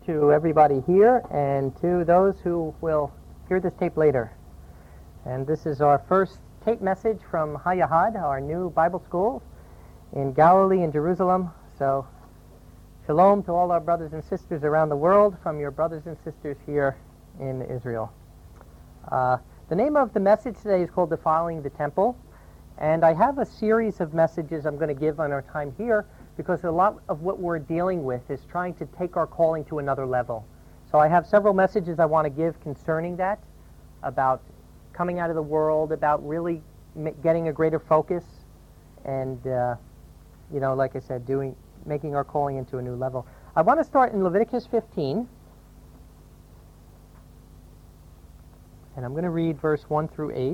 to everybody here and to those who will hear this tape later. And this is our first tape message from Hayahad, our new Bible school in Galilee and Jerusalem. So, shalom to all our brothers and sisters around the world from your brothers and sisters here in Israel. The name of the message today is called Defiling the Temple. And I have a series of messages I'm going to give on our time here because a lot of what we're dealing with is trying to take our calling to another level. So I have several messages I want to give concerning that, about coming out of the world, about really getting a greater focus, and, like I said, making our calling into a new level. I want to start in Leviticus 15, and I'm going to read verse 1 through 8.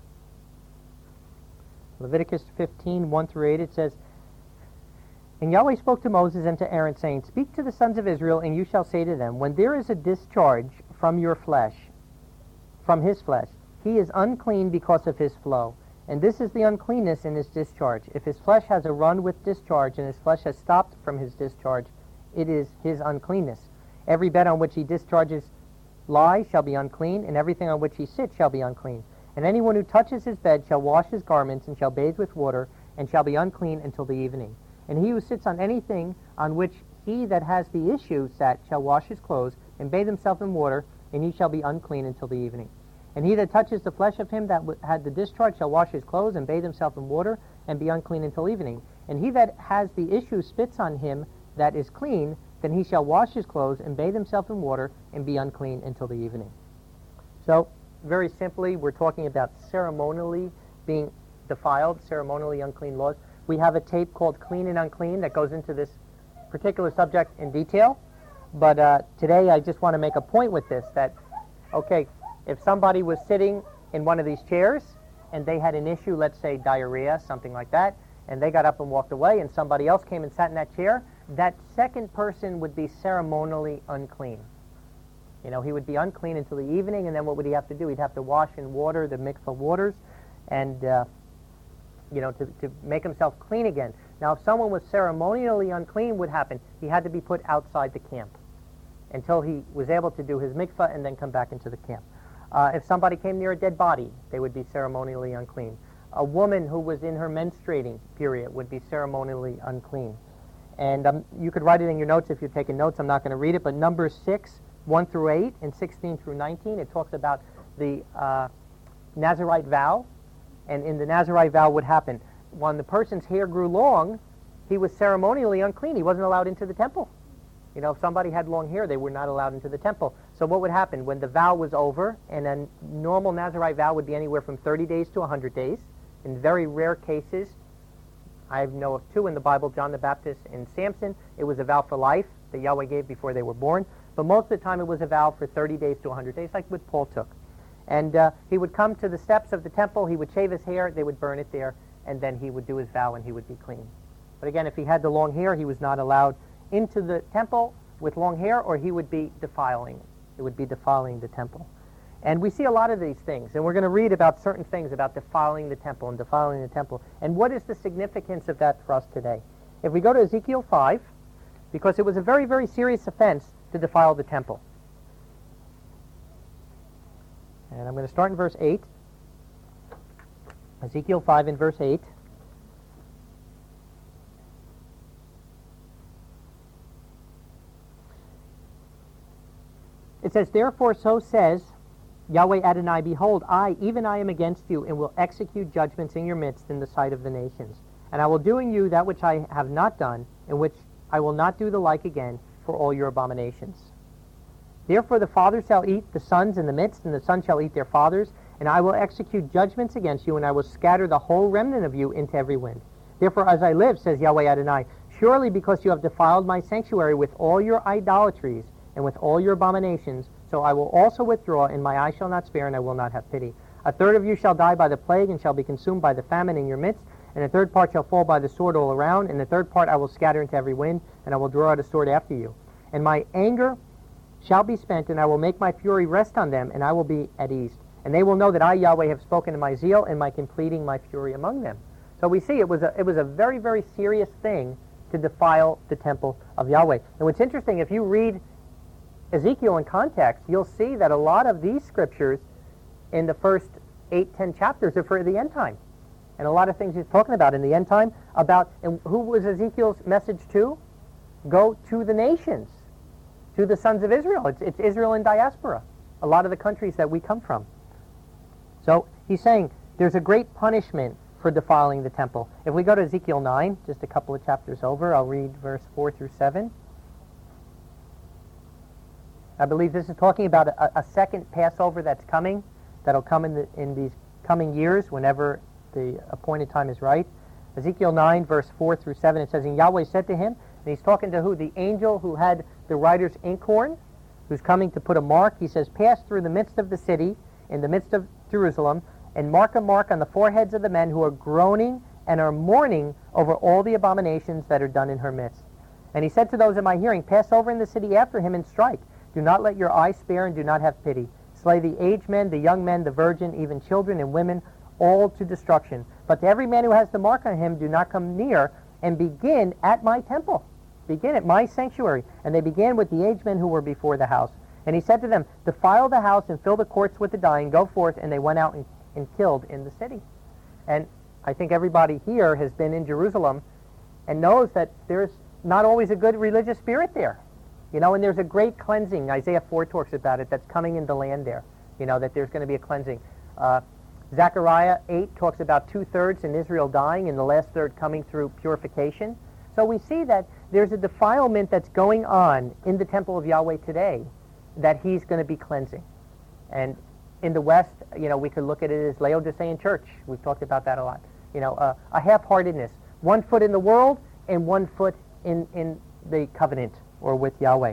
Leviticus 15, 1 through 8, it says, "And Yahweh spoke to Moses and to Aaron, saying, Speak to the sons of Israel, and you shall say to them, When there is a discharge from your flesh, from his flesh, he is unclean because of his flow. And this is the uncleanness in his discharge. If his flesh has a run with discharge, and his flesh has stopped from his discharge, it is his uncleanness. Every bed on which he discharges lie shall be unclean, and everything on which he sits shall be unclean. And anyone who touches his bed shall wash his garments, and shall bathe with water, and shall be unclean until the evening. And he who sits on anything on which he that has the issue sat shall wash his clothes, and bathe himself in water, and he shall be unclean until the evening. And he that touches the flesh of him that had the discharge shall wash his clothes, and bathe himself in water, and be unclean until evening. And he that has the issue spits on him that is clean, then he shall wash his clothes, and bathe himself in water, and be unclean until the evening." So, very simply, we're talking about ceremonially being defiled, ceremonially unclean laws. We have a tape called Clean and Unclean that goes into this particular subject in detail. But today I just want to make a point with this, that, okay, if somebody was sitting in one of these chairs and they had an issue, let's say diarrhea, something like that, and they got up and walked away and somebody else came and sat in that chair, that second person would be ceremonially unclean. He would be unclean until the evening, and then what would he have to do? He'd have to wash in water, the mikvah waters, and to make himself clean again. Now, if someone was ceremonially unclean, what would happen? He had to be put outside the camp until he was able to do his mikvah and then come back into the camp. If somebody came near a dead body, they would be ceremonially unclean. A woman who was in her menstruating period would be ceremonially unclean. And you could write it in your notes if you're taking notes. I'm not going to read it, but Numbers 6, 1 through 8, and 16 through 19, it talks about the Nazirite vow. And in the Nazirite vow, what happened? When the person's hair grew long, he was ceremonially unclean. He wasn't allowed into the temple. If somebody had long hair, they were not allowed into the temple. So what would happen? When the vow was over, and a normal Nazirite vow would be anywhere from 30 days to 100 days. In very rare cases, I know of two in the Bible, John the Baptist and Samson, it was a vow for life that Yahweh gave before they were born. But most of the time it was a vow for 30 days to 100 days, like what Paul took. And he would come to the steps of the temple, he would shave his hair, they would burn it there, and then he would do his vow and he would be clean. But again, if he had the long hair, he was not allowed into the temple with long hair, or he would be defiling. It would be defiling the temple. And we see a lot of these things, and we're going to read about certain things about defiling the temple and defiling the temple. And what is the significance of that for us today? If we go to Ezekiel 5, because it was a very, very serious offense to defile the temple. And I'm going to start in verse 8. Ezekiel 5 in verse 8. It says, "Therefore so says Yahweh Adonai, Behold, even I am against you, and will execute judgments in your midst in the sight of the nations. And I will do in you that which I have not done, and which I will not do the like again for all your abominations. Therefore the fathers shall eat the sons in the midst, and the sons shall eat their fathers, and I will execute judgments against you, and I will scatter the whole remnant of you into every wind. Therefore as I live, says Yahweh Adonai, surely because you have defiled my sanctuary with all your idolatries and with all your abominations, so I will also withdraw, and my eye shall not spare, and I will not have pity. A third of you shall die by the plague, and shall be consumed by the famine in your midst, and a third part shall fall by the sword all around, and the third part I will scatter into every wind, and I will draw out a sword after you. And my anger shall be spent, and I will make my fury rest on them, and I will be at ease. And they will know that I, Yahweh, have spoken in my zeal and my completing my fury among them." So we see it was a very, very serious thing to defile the temple of Yahweh. And what's interesting, if you read Ezekiel in context, you'll see that a lot of these scriptures in the first 8-10 chapters are for the end time. And a lot of things he's talking about in the end time, and who was Ezekiel's message to? Go to the nations, to the sons of Israel. It's Israel in diaspora, a lot of the countries that we come from. So he's saying there's a great punishment for defiling the temple. If we go to Ezekiel 9, just a couple of chapters over, I'll read verse 4 through 7. I believe this is talking about a second Passover that's coming, that'll come in these coming years whenever the appointed time is right. Ezekiel 9, verse 4 through 7, it says, And Yahweh said to him, and he's talking to who? The angel who had the writer's inkhorn, who's coming to put a mark. He says, Pass through the midst of the city, in the midst of Jerusalem, and mark a mark on the foreheads of the men who are groaning and are mourning over all the abominations that are done in her midst. And he said to those in my hearing, Pass over in the city after him and strike. Do not let your eye spare and do not have pity. Slay the aged men, the young men, the virgin, even children and women, all to destruction. But to every man who has the mark on him, do not come near, and begin at my temple. Begin at my sanctuary. And they began with the aged men who were before the house. And he said to them, Defile the house and fill the courts with the dying. Go forth. And they went out and killed in the city. And I think everybody here has been in Jerusalem and knows that there's not always a good religious spirit there. You know, and there's a great cleansing. Isaiah 4 talks about it, that's coming in the land there. You know, that there's going to be a cleansing. Zechariah 8 talks about 2/3 in Israel dying and the last third coming through purification. So we see that there's a defilement that's going on in the temple of Yahweh today that he's going to be cleansing. And in the West, you know, we could look at it as Laodicean church. We've talked about that a lot. You know, a half-heartedness. 1 foot in the world and 1 foot in the covenant or with Yahweh.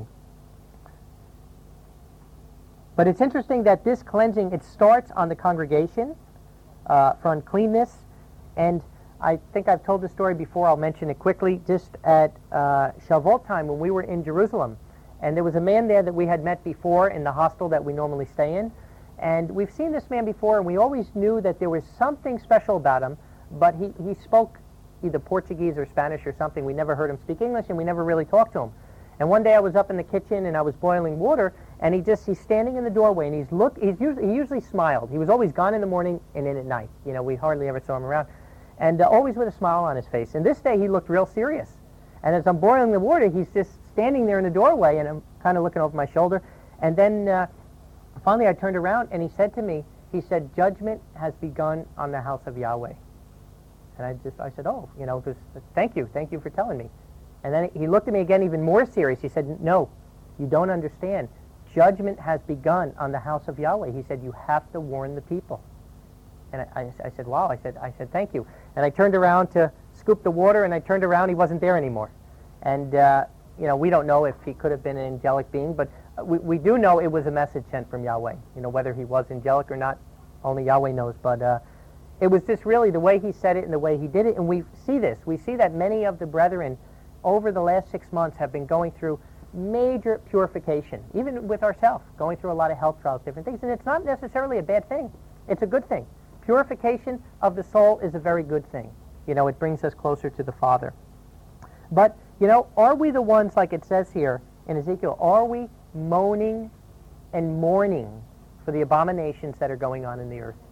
But it's interesting that this cleansing, it starts on the congregation for uncleanness. And I think I've told the story before. I'll mention it quickly. Just at Shavuot time when we were in Jerusalem. And there was a man there that we had met before in the hostel that we normally stay in. And we've seen this man before, and we always knew that there was something special about him. But he spoke either Portuguese or Spanish or something. We never heard him speak English, and we never really talked to him. And one day I was up in the kitchen and I was boiling water, and he's standing in the doorway, and he usually smiled. He was always gone in the morning and in at night. You know, we hardly ever saw him around, and always with a smile on his face. And this day he looked real serious. And as I'm boiling the water, he's just standing there in the doorway, and I'm kind of looking over my shoulder. And then finally I turned around, and he said to me, he said, "Judgment has begun on the house of Yahweh." And I said, "Oh, you know, thank you for telling me." And then he looked at me again, even more serious. He said, "No, you don't understand. Judgment has begun on the house of Yahweh." He said, "You have to warn the people." And I said, "Wow." I said, "Thank you." And I turned around to scoop the water, and I turned around. He wasn't there anymore. And you know, we don't know if he could have been an angelic being, but we do know it was a message sent from Yahweh. You know, whether he was angelic or not, only Yahweh knows. But it was just really the way he said it and the way he did it. And we see this. We see that many of the brethren over the last 6 months have been going through major purification, even with ourselves, going through a lot of health trials, different things. And it's not necessarily a bad thing. It's a good thing. Purification of the soul is a very good thing. You know, it brings us closer to the Father. But, you know, are we the ones, like it says here in Ezekiel, are we moaning and mourning for the abominations that are going on in the earth?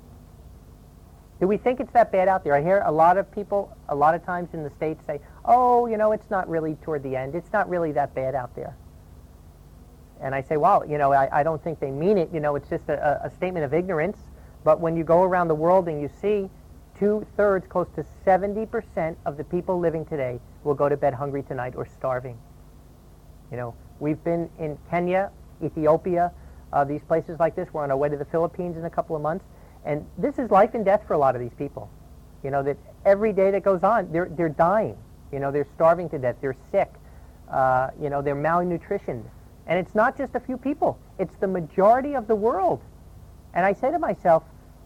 Do we think it's that bad out there? I hear a lot of people, a lot of times in the States say, "Oh, you know, it's not really toward the end. It's not really that bad out there." And I say, well, you know, I don't think they mean it. You know, it's just a statement of ignorance. But when you go around the world and you see 2/3, close to 70% of the people living today will go to bed hungry tonight or starving. You know, we've been in Kenya, Ethiopia, these places like this. We're on our way to the Philippines in a couple of months. And this is life and death for a lot of these people. You know, that every day that goes on, they're dying. You know, they're starving to death. They're sick. You know, they're malnutritioned. And it's not just a few people. It's the majority of the world. And I say to myself,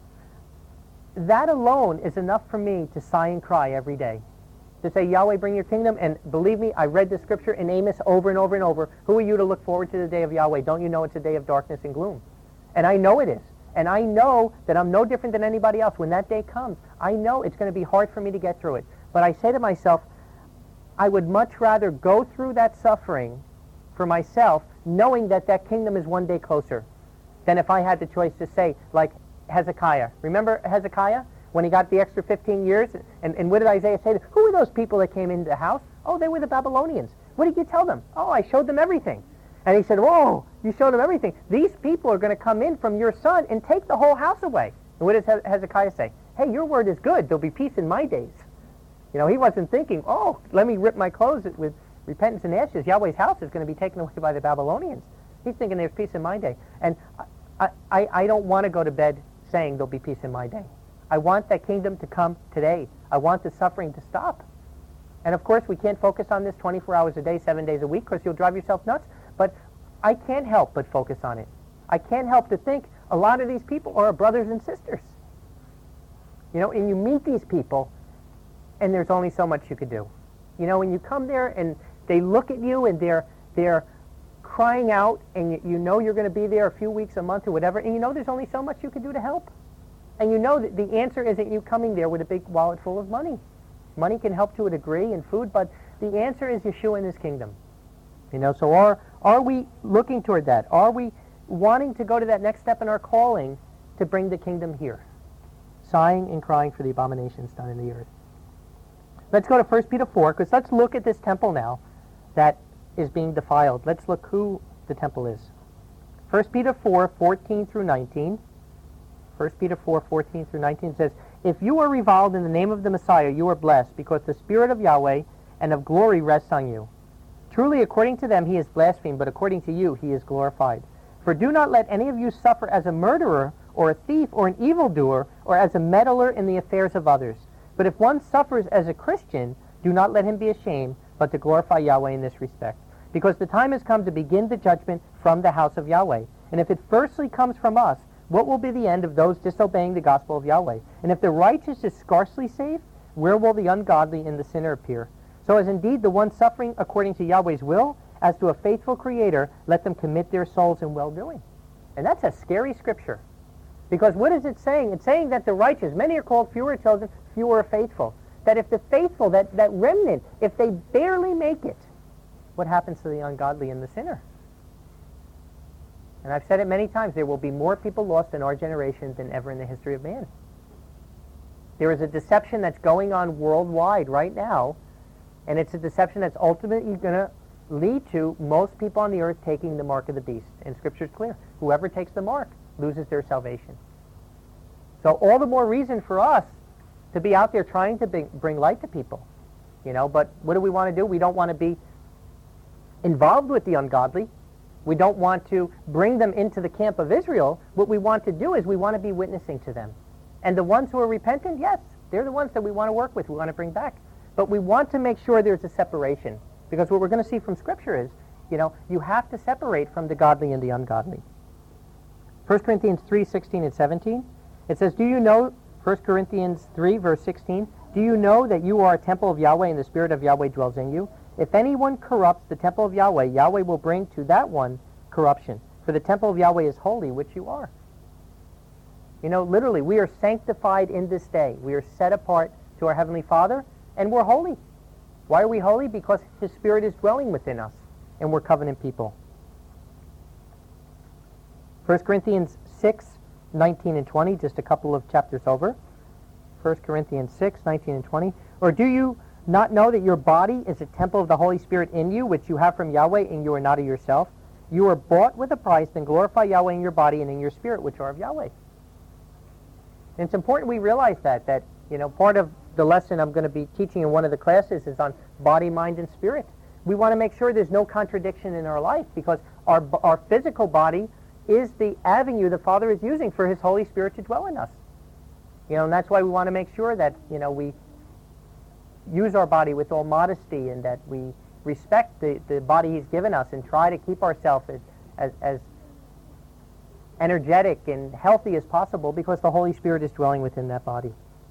that alone is enough for me to sigh and cry every day. To say, "Yahweh, bring your kingdom." And believe me, I read the scripture in Amos over and over and over. Who are you to look forward to the day of Yahweh? Don't you know it's a day of darkness and gloom? And I know it is. And I know that I'm no different than anybody else. When that day comes, I know it's going to be hard for me to get through it. But I say to myself, I would much rather go through that suffering for myself knowing that that kingdom is one day closer than if I had the choice to say, like Hezekiah. Remember Hezekiah? When he got the extra 15 years, and what did Isaiah say? Who were those people that came into the house? Oh, they were the Babylonians. What did you tell them? Oh, I showed them everything. And he said, whoa, you showed them everything. These people are going to come in from your son and take the whole house away. And what does Hezekiah say? Hey, your word is good. There'll be peace in my days. You know, he wasn't thinking, oh, let me rip my clothes with repentance and ashes. Yahweh's house is going to be taken away by the Babylonians. He's thinking there's peace in my day. And I don't want to go to bed saying there'll be peace in my day. I want that kingdom to come today. I want the suffering to stop. And of course, we can't focus on this 24 hours a day, 7 days a week, because you'll drive yourself nuts. But I can't help but focus on it. I can't help to think a lot of these people are our brothers and sisters. You know, and you meet these people, and there's only so much you could do. You know, when you come there and they look at you and they're crying out, and you know you're going to be there a few weeks, a month, or whatever, and you know there's only so much you could do to help. And you know that the answer isn't you coming there with a big wallet full of money. Money can help to a degree and food, but the answer is Yeshua and his kingdom. You know, so are we looking toward that? Are we wanting to go to that next step in our calling to bring the kingdom here? Sighing and crying for the abominations done in the earth. Let's go to 1 Peter 4, because let's look at this temple now that is being defiled. Let's look who the temple is. 1 Peter 4, 14 through 19. 1 Peter 4, 14 through 19 says, if you are reviled in the name of the Messiah, you are blessed, because the Spirit of Yahweh and of glory rests on you. Truly, according to them, he is blasphemed, but according to you, he is glorified. For do not let any of you suffer as a murderer, or a thief, or an evildoer, or as a meddler in the affairs of others. But if one suffers as a Christian, do not let him be ashamed, but to glorify Yahweh in this respect. Because the time has come to begin the judgment from the house of Yahweh. And if it firstly comes from us, what will be the end of those disobeying the gospel of Yahweh? And if the righteous is scarcely saved, where will the ungodly and the sinner appear? So as indeed the one suffering according to Yahweh's will, as to a faithful Creator, let them commit their souls in well-doing. And that's a scary scripture. Because what is it saying? It's saying that the righteous, many are called, fewer are chosen, fewer are faithful. That if the faithful, that remnant, if they barely make it, what happens to the ungodly and the sinner? And I've said it many times, there will be more people lost in our generation than ever in the history of man. There is a deception that's going on worldwide right now, and it's a deception that's ultimately going to lead to most people on the earth taking the mark of the beast. And Scripture is clear. Whoever takes the mark loses their salvation. So all the more reason for us to be out there trying to bring light to people. You know, but what do we want to do? We don't want to be involved with the ungodly. We don't want to bring them into the camp of Israel. What we want to do is we want to be witnessing to them. And the ones who are repentant, yes, they're the ones that we want to work with, we want to bring back. But we want to make sure there's a separation. Because what we're going to see from Scripture is, you know, you have to separate from the godly and the ungodly. 1 Corinthians 3, 16 and 17. It says, do you know, 1 Corinthians 3, verse 16, do you know that you are a temple of Yahweh and the Spirit of Yahweh dwells in you? If anyone corrupts the temple of Yahweh, Yahweh will bring to that one corruption. For the temple of Yahweh is holy, which you are. You know, literally, we are sanctified in this day. We are set apart to our Heavenly Father, and we're holy. Why are we holy? Because His Spirit is dwelling within us, and we're covenant people. 1 Corinthians 6, 19 and 20, just a couple of chapters over. 1 Corinthians 6, 19 and 20. Or do you not know that your body is a temple of the Holy Spirit in you, which you have from Yahweh, and you are not of yourself? You are bought with a price, then glorify Yahweh in your body and in your spirit, which are of Yahweh. And it's important we realize that, you know, part of the lesson I'm going to be teaching in one of the classes is on body, mind, and spirit. We want to make sure there's no contradiction in our life, because our physical body is the avenue the Father is using for His Holy Spirit to dwell in us. You know, and that's why we want to make sure that, you know, we use our body with all modesty, and that we respect the body He's given us, and try to keep ourselves as energetic and healthy as possible, because the Holy Spirit is dwelling within that body.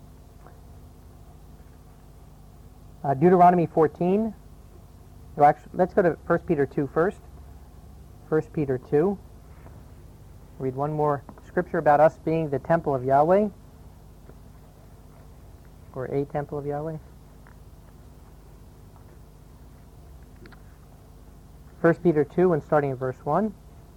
Deuteronomy 14. Well, actually, let's go to 1 Peter 2 first. 1 Peter 2. Read one more scripture about us being the temple of Yahweh, or a temple of Yahweh. 1 Peter 2 and starting in verse 1.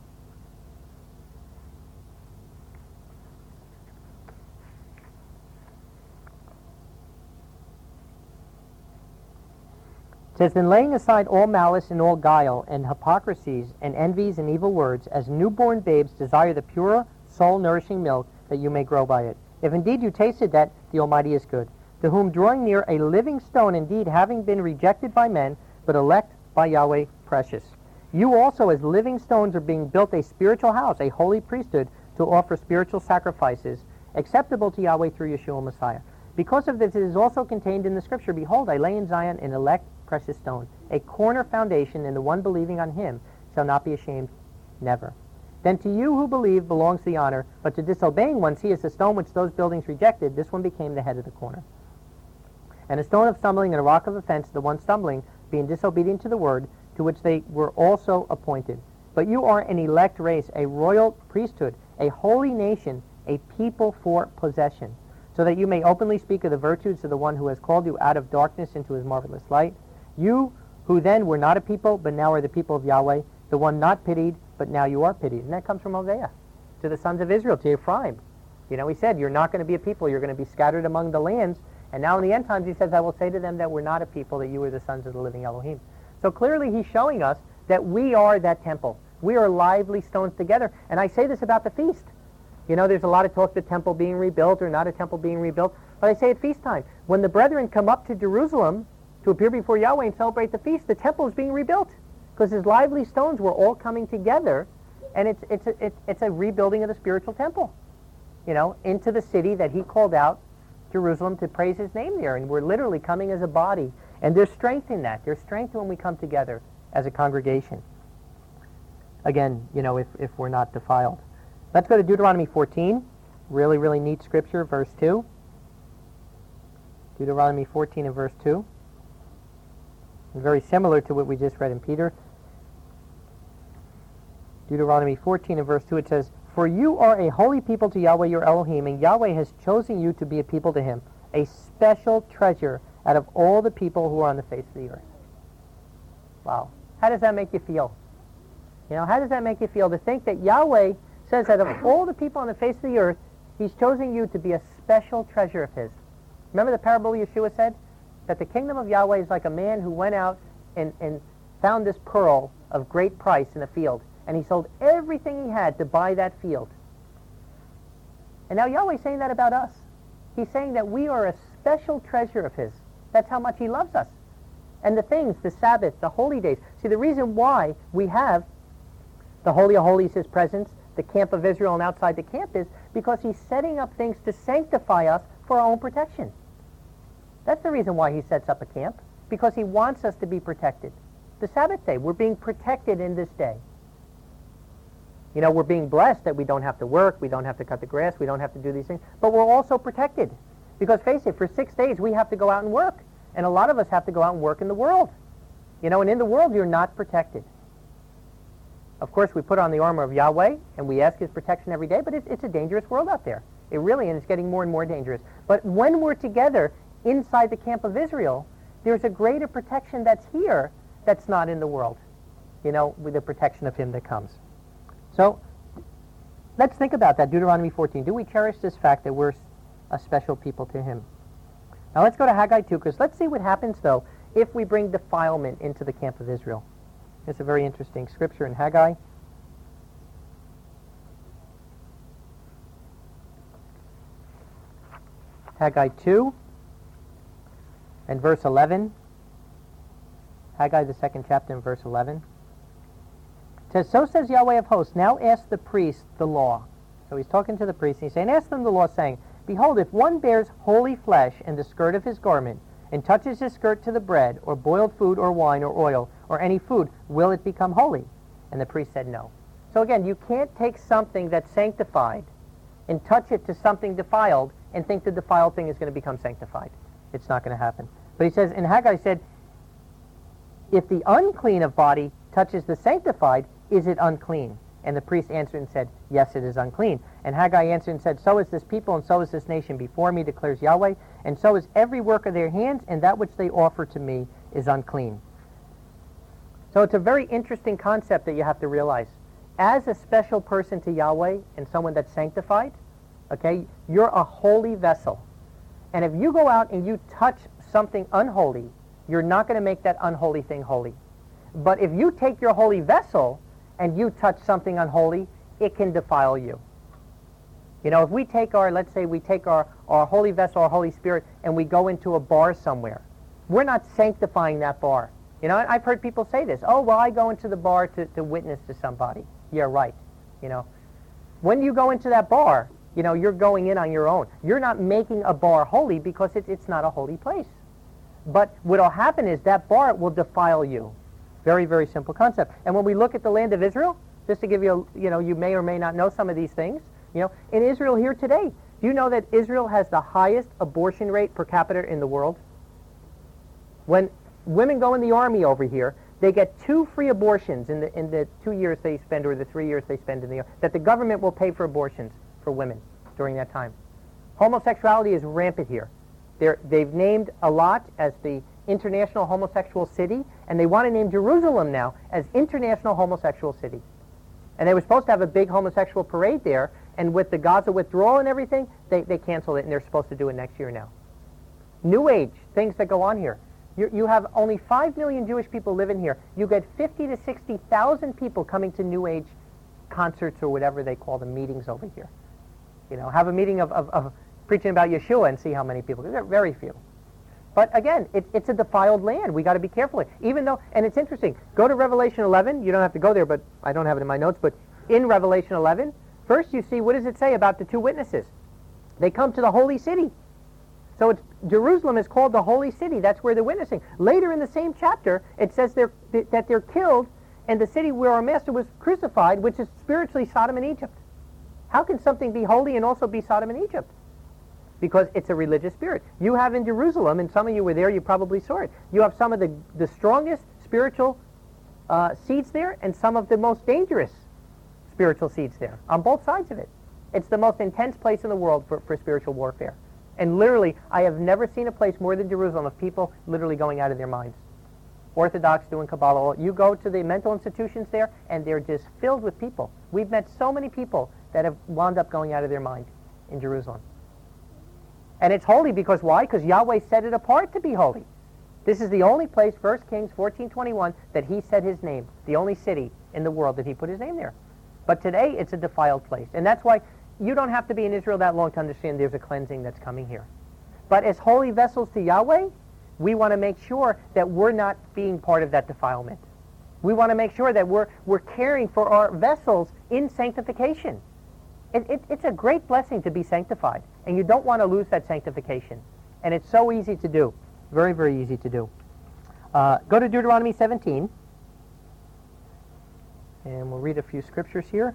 It says, "Then laying aside all malice and all guile and hypocrisies and envies and evil words, as newborn babes desire the pure, soul-nourishing milk, that you may grow by it. If indeed you tasted that the Almighty is good, to whom drawing near a living stone, indeed having been rejected by men, but elect by Yahweh precious. You also as living stones are being built a spiritual house, a holy priesthood, to offer spiritual sacrifices, acceptable to Yahweh through Yeshua Messiah. Because of this it is also contained in the scripture, Behold, I lay in Zion an elect precious stone, a corner foundation, and the one believing on him shall not be ashamed, never. Then to you who believe belongs the honor, but to disobeying one, see, as the stone which those buildings rejected, this one became the head of the corner. And a stone of stumbling and a rock of offense, the one stumbling, being disobedient to the word, to which they were also appointed. But you are an elect race, a royal priesthood, a holy nation, a people for possession, so that you may openly speak of the virtues of the one who has called you out of darkness into his marvelous light. You who then were not a people, but now are the people of Yahweh, the one not pitied, but now you are pitied." And that comes from Hosea, to the sons of Israel, to Ephraim. You know, he said, you're not going to be a people, you're going to be scattered among the lands. And now in the end times he says, I will say to them that we're not a people, that you are the sons of the living Elohim. So clearly he's showing us that we are that temple. We are lively stones together. And I say this about the feast. You know, there's a lot of talk the temple being rebuilt or not a temple being rebuilt. But I say at feast time, when the brethren come up to Jerusalem to appear before Yahweh and celebrate the feast, the temple is being rebuilt. Because his lively stones were all coming together, and it's a rebuilding of the spiritual temple, you know, into the city that he called out, Jerusalem, to praise his name there. And we're literally coming as a body. And there's strength in that. There's strength when we come together as a congregation. Again, you know, if we're not defiled. Let's go to Deuteronomy 14. Really, really neat scripture, verse 2. Deuteronomy 14 and verse 2. And very similar to what we just read in Peter. Deuteronomy 14 and verse 2, it says, "For you are a holy people to Yahweh your Elohim, and Yahweh has chosen you to be a people to him, a special treasure out of all the people who are on the face of the earth." Wow. How does that make you feel? You know, how does that make you feel to think that Yahweh says that of all the people on the face of the earth, he's chosen you to be a special treasure of his? Remember the parable Yeshua said? That the kingdom of Yahweh is like a man who went out and found this pearl of great price in a field. And he sold everything he had to buy that field. And now Yahweh's saying that about us. He's saying that we are a special treasure of his. That's how much he loves us. And the things, the Sabbath, the holy days. See, the reason why we have the Holy of Holies, his presence, the camp of Israel and outside the camp, is because he's setting up things to sanctify us for our own protection. That's the reason why he sets up a camp, because he wants us to be protected. The Sabbath day, we're being protected in this day. You know, we're being blessed that we don't have to work, we don't have to cut the grass, we don't have to do these things, but we're also protected. Because face it, for 6 days we have to go out and work. And a lot of us have to go out and work in the world. You know, and in the world you're not protected. Of course, we put on the armor of Yahweh, and we ask his protection every day, but it's a dangerous world out there. It really, and it's getting more and more dangerous. But when we're together inside the camp of Israel, there's a greater protection that's here that's not in the world. You know, with the protection of him that comes. So, let's think about that, Deuteronomy 14. Do we cherish this fact that we're a special people to him? Now let's go to Haggai 2, because let's see what happens, though, if we bring defilement into the camp of Israel. It's a very interesting scripture in Haggai. Haggai 2 and verse 11. Haggai, the 2nd chapter, and verse 11. It says, "So says Yahweh of hosts, now ask the priest the law." So he's talking to the priest, and he's saying, ask them the law, saying, "Behold, if one bears holy flesh in the skirt of his garment, and touches his skirt to the bread, or boiled food, or wine, or oil, or any food, will it become holy?" And the priest said no. So again, you can't take something that's sanctified and touch it to something defiled and think the defiled thing is going to become sanctified. It's not going to happen. But he says, and Haggai said, if the unclean of body touches the sanctified, is it unclean? And the priest answered and said, yes, it is unclean. And Haggai answered and said, so is this people, and so is this nation before me, declares Yahweh, and so is every work of their hands, and that which they offer to me is unclean. So So it's a very interesting concept that you have to realize. As a special person to Yahweh and someone that's sanctified, okay, you're a holy vessel. And if you go out and you touch something unholy, you're not going to make that unholy thing holy. But if you take your holy vessel and you touch something unholy, it can defile you. You know, if we take let's say we take our holy vessel, our Holy Spirit, and we go into a bar somewhere, we're not sanctifying that bar. You know, I've heard people say this, oh, well, I go into the bar to witness to somebody. Yeah, right. You know, when you go into that bar, you know, you're going in on your own. You're not making a bar holy because it's not a holy place. But what will happen is that bar will defile you. Very, very simple concept. And when we look at the land of Israel, just to give you, you may or may not know some of these things, you know, in Israel here today, do you know that Israel has the highest abortion rate per capita in the world? When women go in the army over here, they get 2 free abortions in the 2 years they spend, or the 3 years they spend in the army, that the government will pay for abortions for women during that time. Homosexuality is rampant here. They've named Eilat as the International Homosexual City, and they want to name Jerusalem now as International Homosexual City. And they were supposed to have a big homosexual parade there, and with the Gaza withdrawal and everything, they canceled it, and they're supposed to do it next year now. New Age, things that go on here. You have only 5 million Jewish people living here. You get 50 to 60,000 people coming to New Age concerts or whatever they call them, meetings over here. You know, have a meeting of preaching about Yeshua and see how many people. There are very few. But again, it's a defiled land. We got to be careful. Even though, and it's interesting, go to Revelation 11. You don't have to go there, but I don't have it in my notes. But in Revelation 11, first you see, what does it say about the 2 witnesses? They come to the holy city. So Jerusalem is called the holy city. That's where they're witnessing. Later in the same chapter, it says that they're killed in the city where our Master was crucified, which is spiritually Sodom and Egypt. How can something be holy and also be Sodom and Egypt? Because it's a religious spirit. You have in Jerusalem, and some of you were there, you probably saw it, you have some of the strongest spiritual seeds there and some of the most dangerous spiritual seeds there, on both sides of it. It's the most intense place in the world for spiritual warfare. And literally, I have never seen a place more than Jerusalem of people literally going out of their minds. Orthodox doing Kabbalah. You go to the mental institutions there, and they're just filled with people. We've met so many people that have wound up going out of their mind in Jerusalem. And it's holy because why? Because Yahweh set it apart to be holy. This is the only place, 1 Kings 14:21, that he set his name. The only city in the world that he put his name there. But today, it's a defiled place. And that's why you don't have to be in Israel that long to understand there's a cleansing that's coming here. But as holy vessels to Yahweh, we want to make sure that we're not being part of that defilement. We want to make sure that we're caring for our vessels in sanctification. It's a great blessing to be sanctified, and you don't want to lose that sanctification. And it's so easy to do. Very, very easy to do. Go to Deuteronomy 17, and we'll read a few scriptures here.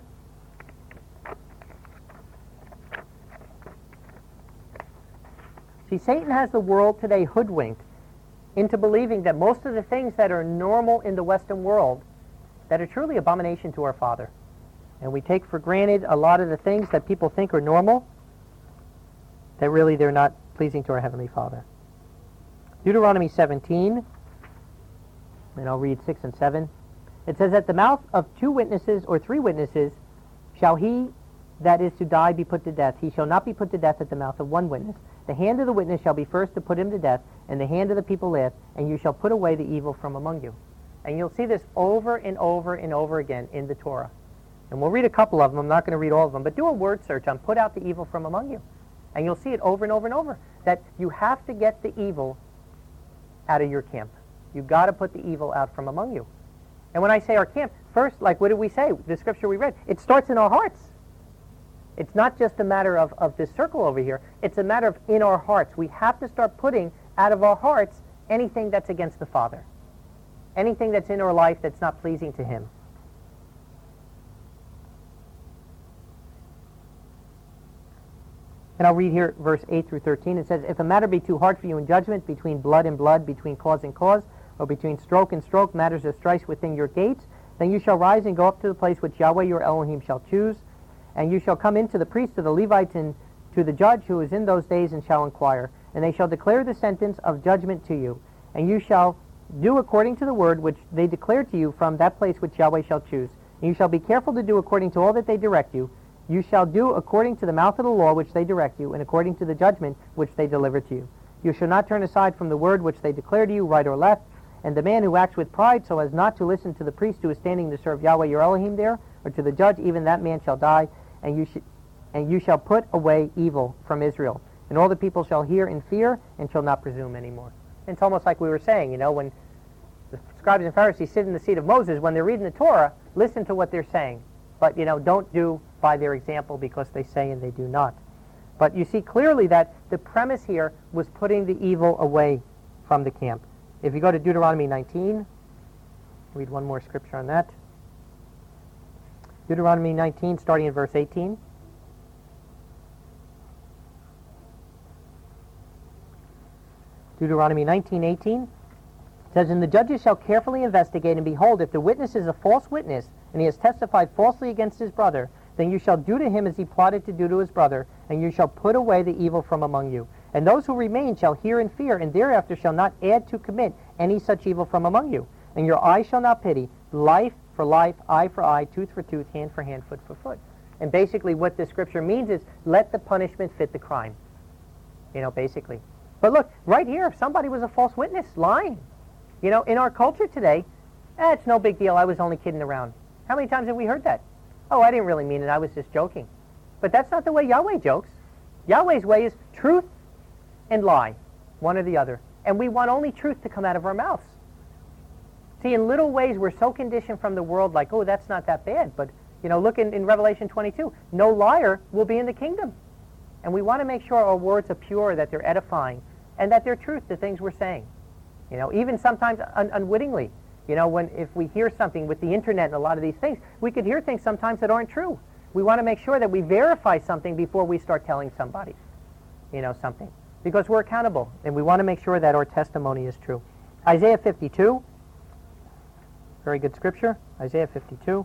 See, Satan has the world today hoodwinked into believing that most of the things that are normal in the Western world that are truly abomination to our Father. And we take for granted a lot of the things that people think are normal, that really they're not pleasing to our Heavenly Father. Deuteronomy 17, and I'll read 6 and 7. It says, "At the mouth of 2 witnesses or 3 witnesses shall he that is to die be put to death. He shall not be put to death at the mouth of 1 witness. The hand of the witness shall be first to put him to death, and the hand of the people last, and you shall put away the evil from among you." And you'll see this over and over and over again in the Torah. And we'll read a couple of them. I'm not going to read all of them, but do a word search on "put out the evil from among you." And you'll see it over and over and over, that you have to get the evil out of your camp. You've got to put the evil out from among you. And when I say our camp, first, like what did we say? The scripture we read, it starts in our hearts. It's not just a matter of this circle over here. It's a matter of in our hearts. We have to start putting out of our hearts anything that's against the Father. Anything that's in our life that's not pleasing to Him. And I'll read here verse 8 through 13. It says, "If a matter be too hard for you in judgment, between blood and blood, between cause and cause, or between stroke and stroke, matters of strife within your gates, then you shall rise and go up to the place which Yahweh your Elohim shall choose, and you shall come in to the priest, to the Levites, and to the judge who is in those days, and shall inquire. And they shall declare the sentence of judgment to you. And you shall do according to the word which they declare to you from that place which Yahweh shall choose. And you shall be careful to do according to all that they direct you. You shall do according to the mouth of the law which they direct you, and according to the judgment which they deliver to you. You shall not turn aside from the word which they declare to you, right or left. And the man who acts with pride so as not to listen to the priest who is standing to serve Yahweh your Elohim there, or to the judge, even that man shall die, and you shall put away evil from Israel. And all the people shall hear in fear, and shall not presume anymore. And it's almost like we were saying, when the scribes and Pharisees sit in the seat of Moses, when they're reading the Torah, listen to what they're saying. But, don't do by their example, because they say and they do not. But you see clearly that the premise here was putting the evil away from the camp. If you go to Deuteronomy 19, read one more scripture on that. Deuteronomy 19, starting in verse 18. Deuteronomy 19:18 says, "And the judges shall carefully investigate, and behold, if the witness is a false witness, and he has testified falsely against his brother, then you shall do to him as he plotted to do to his brother, and you shall put away the evil from among you. And those who remain shall hear in fear, and thereafter shall not add to commit any such evil from among you. And your eye shall not pity, life for life, eye for eye, tooth for tooth, hand for hand, foot for foot." And basically what this scripture means is let the punishment fit the crime, basically. But look, right here, if somebody was a false witness, lying, in our culture today, it's no big deal, I was only kidding around. How many times have we heard that? Oh, I didn't really mean it, I was just joking. But that's not the way Yahweh jokes. Yahweh's way is truth and lie, one or the other. And we want only truth to come out of our mouths. See, in little ways, we're so conditioned from the world, like, oh, that's not that bad. But, look in Revelation 22, no liar will be in the kingdom. And we want to make sure our words are pure, that they're edifying, and that they're truth, the things we're saying. Even sometimes unwittingly. If we hear something with the internet and a lot of these things, we could hear things sometimes that aren't true. We want to make sure that we verify something before we start telling somebody, something. Because we're accountable, and we want to make sure that our testimony is true. Isaiah 52, very good scripture. Isaiah 52.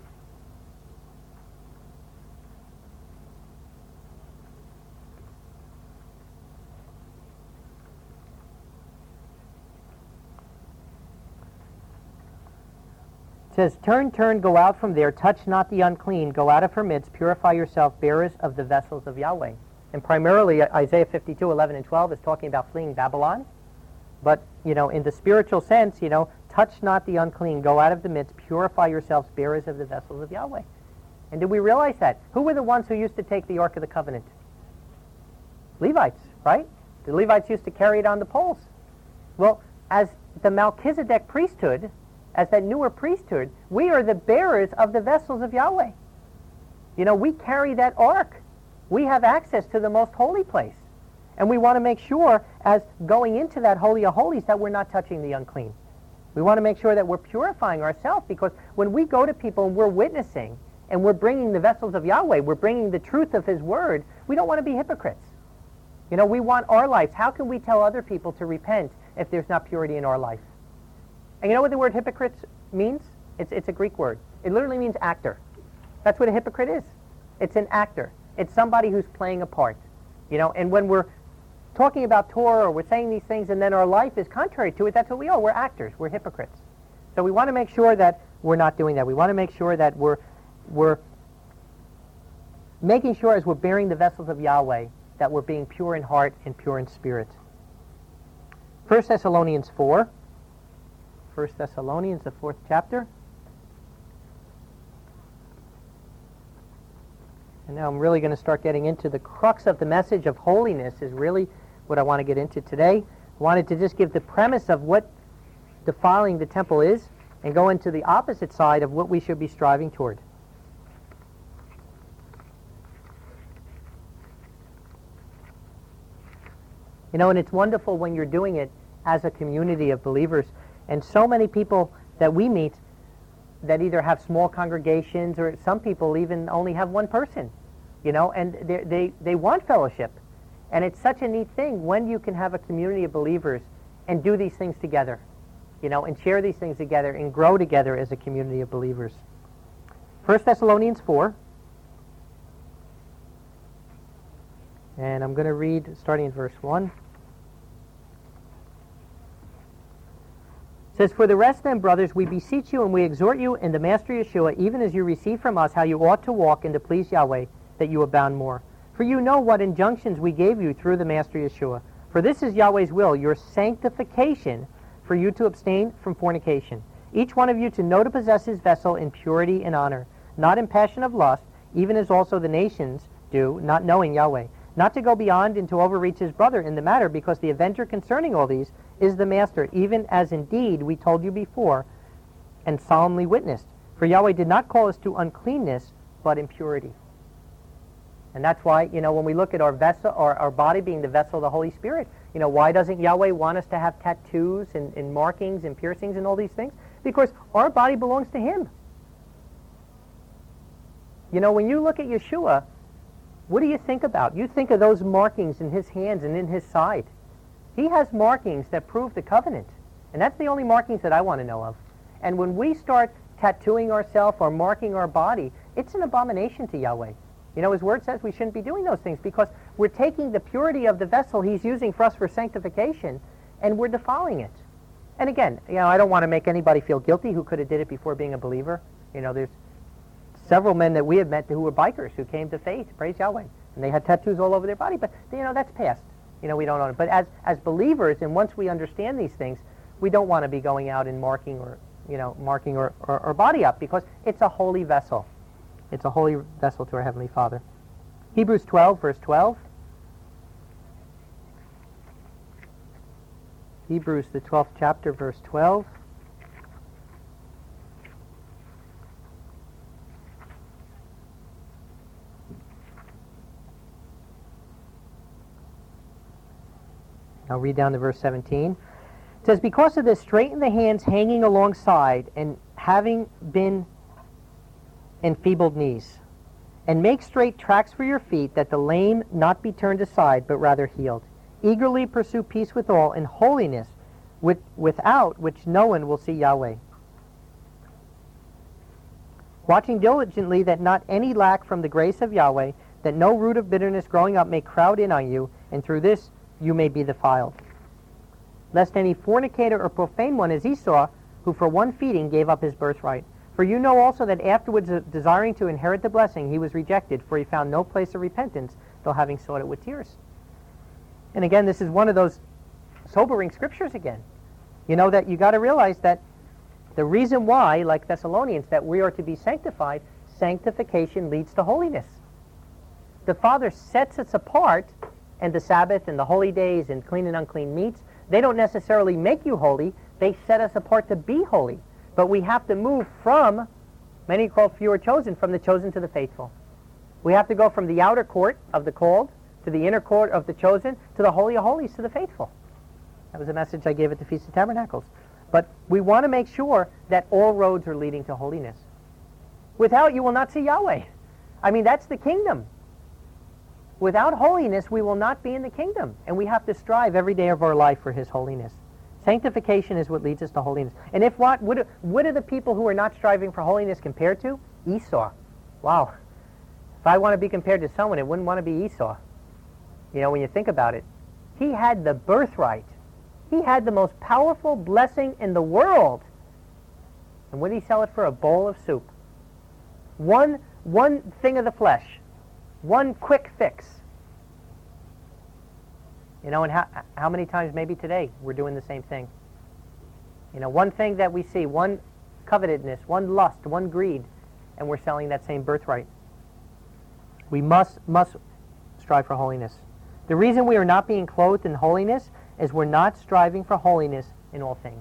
It says, "Turn, turn, go out from there, touch not the unclean, go out of her midst, purify yourself, bearers of the vessels of Yahweh." And primarily Isaiah 52, 11 and 12 is talking about fleeing Babylon. But, in the spiritual sense, touch not the unclean, go out of the midst, purify yourselves, bearers of the vessels of Yahweh. And did we realize that? Who were the ones who used to take the Ark of the Covenant? Levites, right? The Levites used to carry it on the poles. Well, as the Melchizedek priesthood, as that newer priesthood, we are the bearers of the vessels of Yahweh. We carry that ark. We have access to the most holy place. And we want to make sure, as going into that Holy of Holies, that we're not touching the unclean. We want to make sure that we're purifying ourselves, because when we go to people and we're witnessing, and we're bringing the vessels of Yahweh, we're bringing the truth of His Word, we don't want to be hypocrites. We want our lives. How can we tell other people to repent if there's not purity in our life? And you know what the word hypocrites means? It's a Greek word. It literally means actor. That's what a hypocrite is. It's an actor. It's somebody who's playing a part. And when we're talking about Torah, or we're saying these things, and then our life is contrary to it, that's what we are. We're actors. We're hypocrites. So we want to make sure that we're not doing that. We want to make sure that we're making sure, as we're bearing the vessels of Yahweh, that we're being pure in heart and pure in spirit. 1 Thessalonians 4. 1 Thessalonians, the 4th chapter. And now I'm really going to start getting into the crux of the message of holiness, is really what I want to get into today. I wanted to just give the premise of what defiling the temple is, and go into the opposite side of what we should be striving toward. And it's wonderful when you're doing it as a community of believers. And so many people that we meet that either have small congregations, or some people even only have one person, and they want fellowship. And it's such a neat thing when you can have a community of believers and do these things together, and share these things together and grow together as a community of believers. 1 Thessalonians 4. And I'm going to read starting in verse 1. It says, "For the rest then, brothers, we beseech you and we exhort you in the Master Yeshua, even as you receive from us how you ought to walk and to please Yahweh, that you abound more. For you know what injunctions we gave you through the Master Yeshua. For this is Yahweh's will, your sanctification, for you to abstain from fornication. Each one of you to know to possess his vessel in purity and honor, not in passion of lust, even as also the nations do, not knowing Yahweh. Not to go beyond and to overreach his brother in the matter, because the avenger concerning all these is the Master, even as indeed we told you before and solemnly witnessed. For Yahweh did not call us to uncleanness, but impurity." And that's why, when we look at our vessel, or our body being the vessel of the Holy Spirit, why doesn't Yahweh want us to have tattoos and markings and piercings and all these things? Because our body belongs to him. When you look at Yeshua, what do you think about? You think of those markings in his hands and in his side. He has markings that prove the covenant. And that's the only markings that I want to know of. And when we start tattooing ourselves or marking our body, it's an abomination to Yahweh. His word says we shouldn't be doing those things, because we're taking the purity of the vessel he's using for us for sanctification, and we're defiling it. And again, I don't want to make anybody feel guilty who could have did it before being a believer. There's several men that we have met who were bikers who came to faith, praise Yahweh, and they had tattoos all over their body, but that's past. We don't know it. But as believers, and once we understand these things, we don't want to be going out and marking our body up, because it's a holy vessel. It's a holy vessel to our Heavenly Father. Hebrews 12, verse 12. Hebrews, the 12th chapter, verse 12. I'll read down to verse 17. It says, "Because of this, straighten the hands hanging alongside, and having been enfeebled knees, and make straight tracks for your feet, that the lame not be turned aside, but rather healed. Eagerly pursue peace with all, and holiness, without which no one will see Yahweh. Watching diligently that not any lack from the grace of Yahweh, that no root of bitterness growing up may crowd in on you, and through this you may be defiled. Lest any fornicator or profane one as Esau, who for one feeding gave up his birthright. For you know also that afterwards, desiring to inherit the blessing, he was rejected, for he found no place of repentance, though having sought it with tears." And again, this is one of those sobering scriptures again. That you got to realize that the reason why, like Thessalonians, that we are to be sanctified, sanctification leads to holiness. The Father sets us apart, and the Sabbath and the holy days and clean and unclean meats, they don't necessarily make you holy, they set us apart to be holy. But we have to move from, many called, few are chosen, from the chosen to the faithful. We have to go from the outer court of the called to the inner court of the chosen to the Holy of Holies to the faithful. That was a message I gave at the Feast of Tabernacles. But we want to make sure that all roads are leading to holiness. Without, you will not see Yahweh. That's the kingdom. Without holiness, we will not be in the kingdom. And we have to strive every day of our life for his holiness. Sanctification is what leads us to holiness. And if what are the people who are not striving for holiness compared to? Esau. Wow. If I want to be compared to someone, it wouldn't want to be Esau. When you think about it. He had the birthright. He had the most powerful blessing in the world. And what did he sell it for? A bowl of soup. One thing of the flesh. One quick fix. And how many times maybe today we're doing the same thing? One thing that we see, one covetousness, one lust, one greed, and we're selling that same birthright. We must strive for holiness. The reason we are not being clothed in holiness is we're not striving for holiness in all things.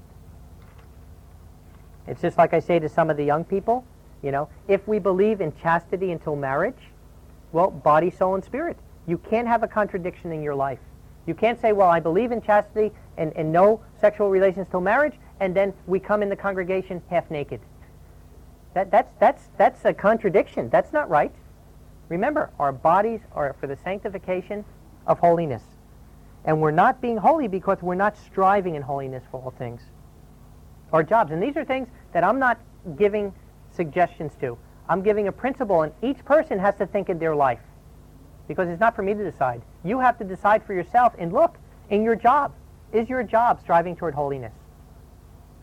It's just like I say to some of the young people, if we believe in chastity until marriage, well, body, soul, and spirit. You can't have a contradiction in your life. You can't say, well, I believe in chastity and no sexual relations till marriage, and then we come in the congregation half naked. That's a contradiction. That's not right. Remember, our bodies are for the sanctification of holiness. And we're not being holy because we're not striving in holiness for all things. Our jobs. And these are things that I'm not giving suggestions to. I'm giving a principle, and each person has to think in their life. Because it's not for me to decide. You have to decide for yourself, and look, in your job, is your job striving toward holiness?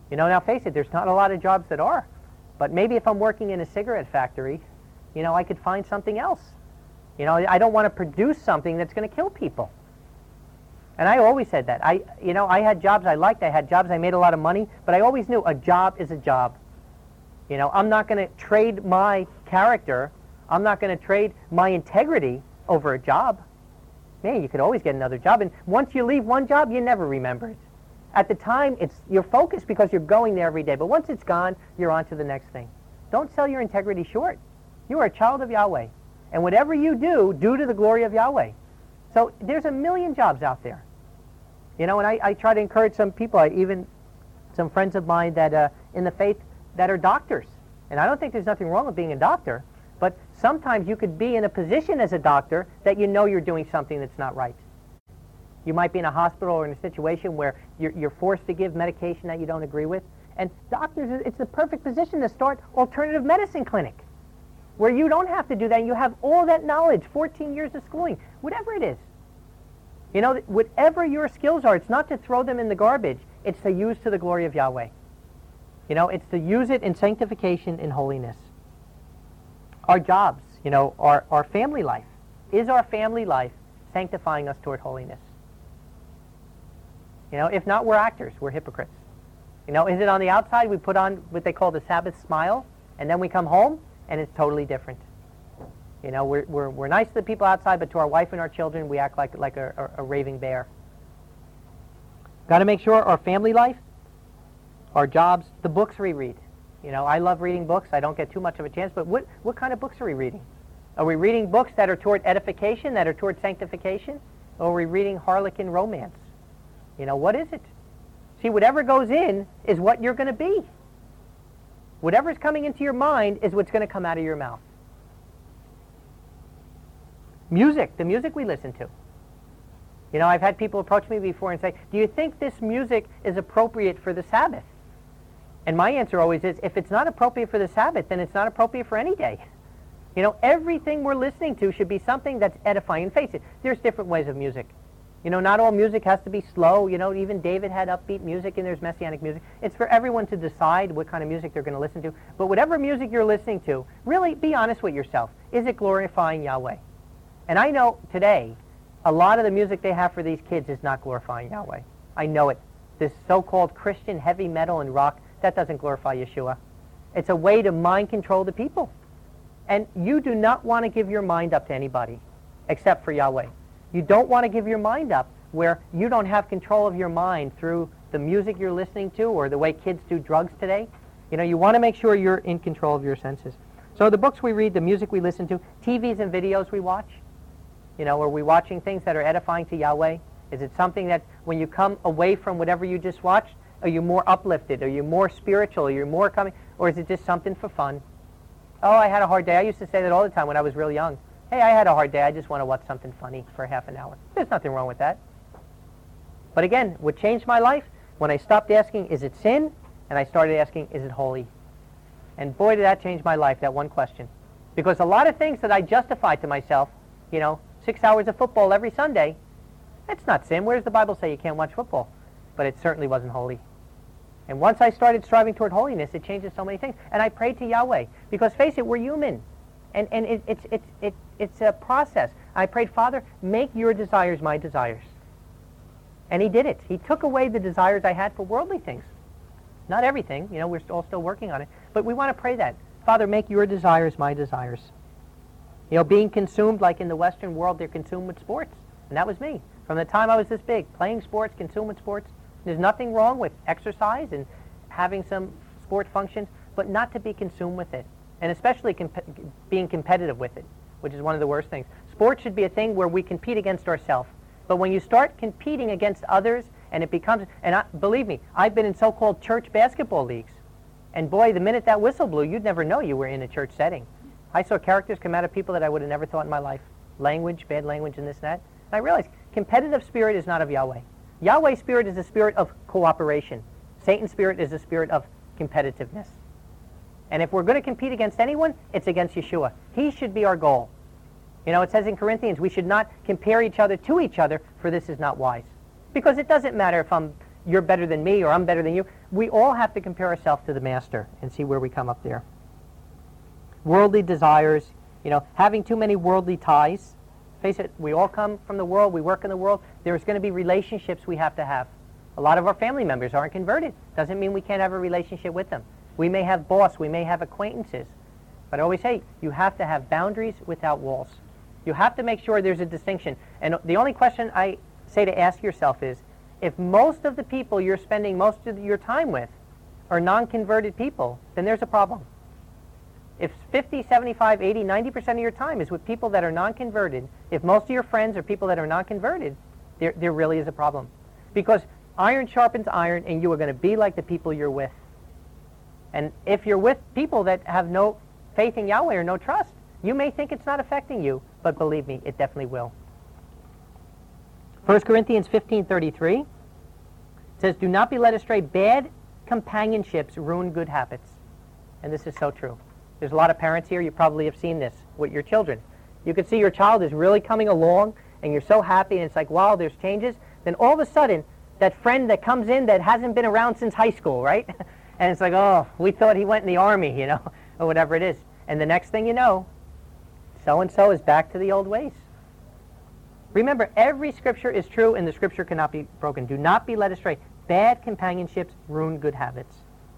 Now face it, there's not a lot of jobs that are. But maybe if I'm working in a cigarette factory, I could find something else. I don't want to produce something that's going to kill people. And I always said that. I had jobs I liked. I had jobs I made a lot of money. But I always knew a job is a job. I'm not going to trade my character. I'm not going to trade my integrity over a job. Man, you could always get another job. And once you leave one job, you never remember it. At the time, you're focused because you're going there every day. But once it's gone, you're on to the next thing. Don't sell your integrity short. You are a child of Yahweh. And whatever you do, do to the glory of Yahweh. So there's a million jobs out there. And I try to encourage some people, even some friends of mine that in the faith that are doctors. And I don't think there's nothing wrong with being a doctor. But sometimes you could be in a position as a doctor that you're doing something that's not right. You might be in a hospital or in a situation where you're forced to give medication that you don't agree with. And doctors, it's the perfect position to start alternative medicine clinic, where you don't have to do that and you have all that knowledge, 14 years of schooling, whatever it is. Whatever your skills are, it's not to throw them in the garbage. It's to use to the glory of Yahweh. It's to use it in sanctification, in holiness. Our jobs, our family life. Is our family life sanctifying us toward holiness? If not, we're actors. We're hypocrites. Is it on the outside? We put on what they call the Sabbath smile, and then we come home, and it's totally different. We're nice to the people outside, but to our wife and our children, we act like a raving bear. Got to make sure our family life, our jobs, the books we read. I love reading books. I don't get too much of a chance, but what kind of books are we reading? Are we reading books that are toward edification, that are toward sanctification? Or are we reading harlequin romance? What is it? See, whatever goes in is what you're going to be. Whatever's coming into your mind is what's going to come out of your mouth. Music, the music we listen to. I've had people approach me before and say, do you think this music is appropriate for the Sabbath? And my answer always is, if it's not appropriate for the Sabbath, then it's not appropriate for any day. Everything we're listening to should be something that's edifying. And face it, there's different ways of music. Not all music has to be slow. Even David had upbeat music and there's messianic music. It's for everyone to decide what kind of music they're going to listen to. But whatever music you're listening to, really be honest with yourself. Is it glorifying Yahweh? And I know today, a lot of the music they have for these kids is not glorifying Yahweh. I know it. This so-called Christian heavy metal and rock, that doesn't glorify Yeshua. It's a way to mind control the people. And you do not want to give your mind up to anybody except for Yahweh. You don't want to give your mind up where you don't have control of your mind through the music you're listening to or the way kids do drugs today. You want to make sure you're in control of your senses. So the books we read, the music we listen to, TVs and videos we watch, are we watching things that are edifying to Yahweh? Is it something that when you come away from whatever you just watched, are you more uplifted? Are you more spiritual? Are you more coming? Or is it just something for fun? Oh, I had a hard day. I used to say that all the time when I was real young. Hey, I had a hard day. I just want to watch something funny for half an hour. There's nothing wrong with that. But again, what changed my life? When I stopped asking, is it sin? And I started asking, is it holy? And boy, did that change my life, that one question. Because a lot of things that I justified to myself, 6 hours of football every Sunday, that's not sin. Where does the Bible say you can't watch football? But it certainly wasn't holy. And once I started striving toward holiness, it changes so many things. And I prayed to Yahweh. Because face it, we're human. And it's a process. I prayed, Father, make your desires my desires. And he did it. He took away the desires I had for worldly things. Not everything. We're all still working on it. But we want to pray that. Father, make your desires my desires. Being consumed, like in the Western world, they're consumed with sports. And that was me. From the time I was this big, playing sports, consumed with sports. There's nothing wrong with exercise and having some sport functions, but not to be consumed with it. And especially being competitive with it, which is one of the worst things. Sports should be a thing where we compete against ourselves. But when you start competing against others, and it becomes, believe me, I've been in so-called church basketball leagues. And boy, the minute that whistle blew, you'd never know you were in a church setting. I saw characters come out of people that I would have never thought in my life. Language, bad language, and this and that. And I realized competitive spirit is not of Yahweh. Yahweh's spirit is a spirit of cooperation. Satan's spirit is a spirit of competitiveness. And if we're going to compete against anyone, it's against Yeshua. He should be our goal. It says in Corinthians, we should not compare each other to each other, for this is not wise. Because it doesn't matter if I'm, you're better than me or I'm better than you. We all have to compare ourselves to the Master and see where we come up there. Worldly desires, having too many worldly ties. Face it, we all come from the world, we work in the world. There's going to be relationships we have to have. A lot of our family members aren't converted. Doesn't mean we can't have a relationship with them. We may have boss, we may have acquaintances. But I always say, you have to have boundaries without walls. You have to make sure there's a distinction. And the only question I say to ask yourself is, if most of the people you're spending most of your time with are non-converted people, then there's a problem. If 50, 75, 80, 90% of your time is with people that are non-converted, if most of your friends are people that are non-converted, there really is a problem. Because iron sharpens iron, and you are going to be like the people you're with. And if you're with people that have no faith in Yahweh or no trust, you may think it's not affecting you, but believe me, it definitely will. 1 Corinthians 15:33 says, "Do not be led astray. Bad companionships ruin good habits." And this is so true. There's a lot of parents here, you probably have seen this with your children. You can see your child is really coming along, and you're so happy, and it's like, wow, there's changes. Then all of a sudden, that friend that comes in that hasn't been around since high school, right? And it's like, oh, we thought he went in the army, or whatever it is. And the next thing you know, so-and-so is back to the old ways. Remember, every scripture is true, and the scripture cannot be broken. Do not be led astray. Bad companionships ruin good habits.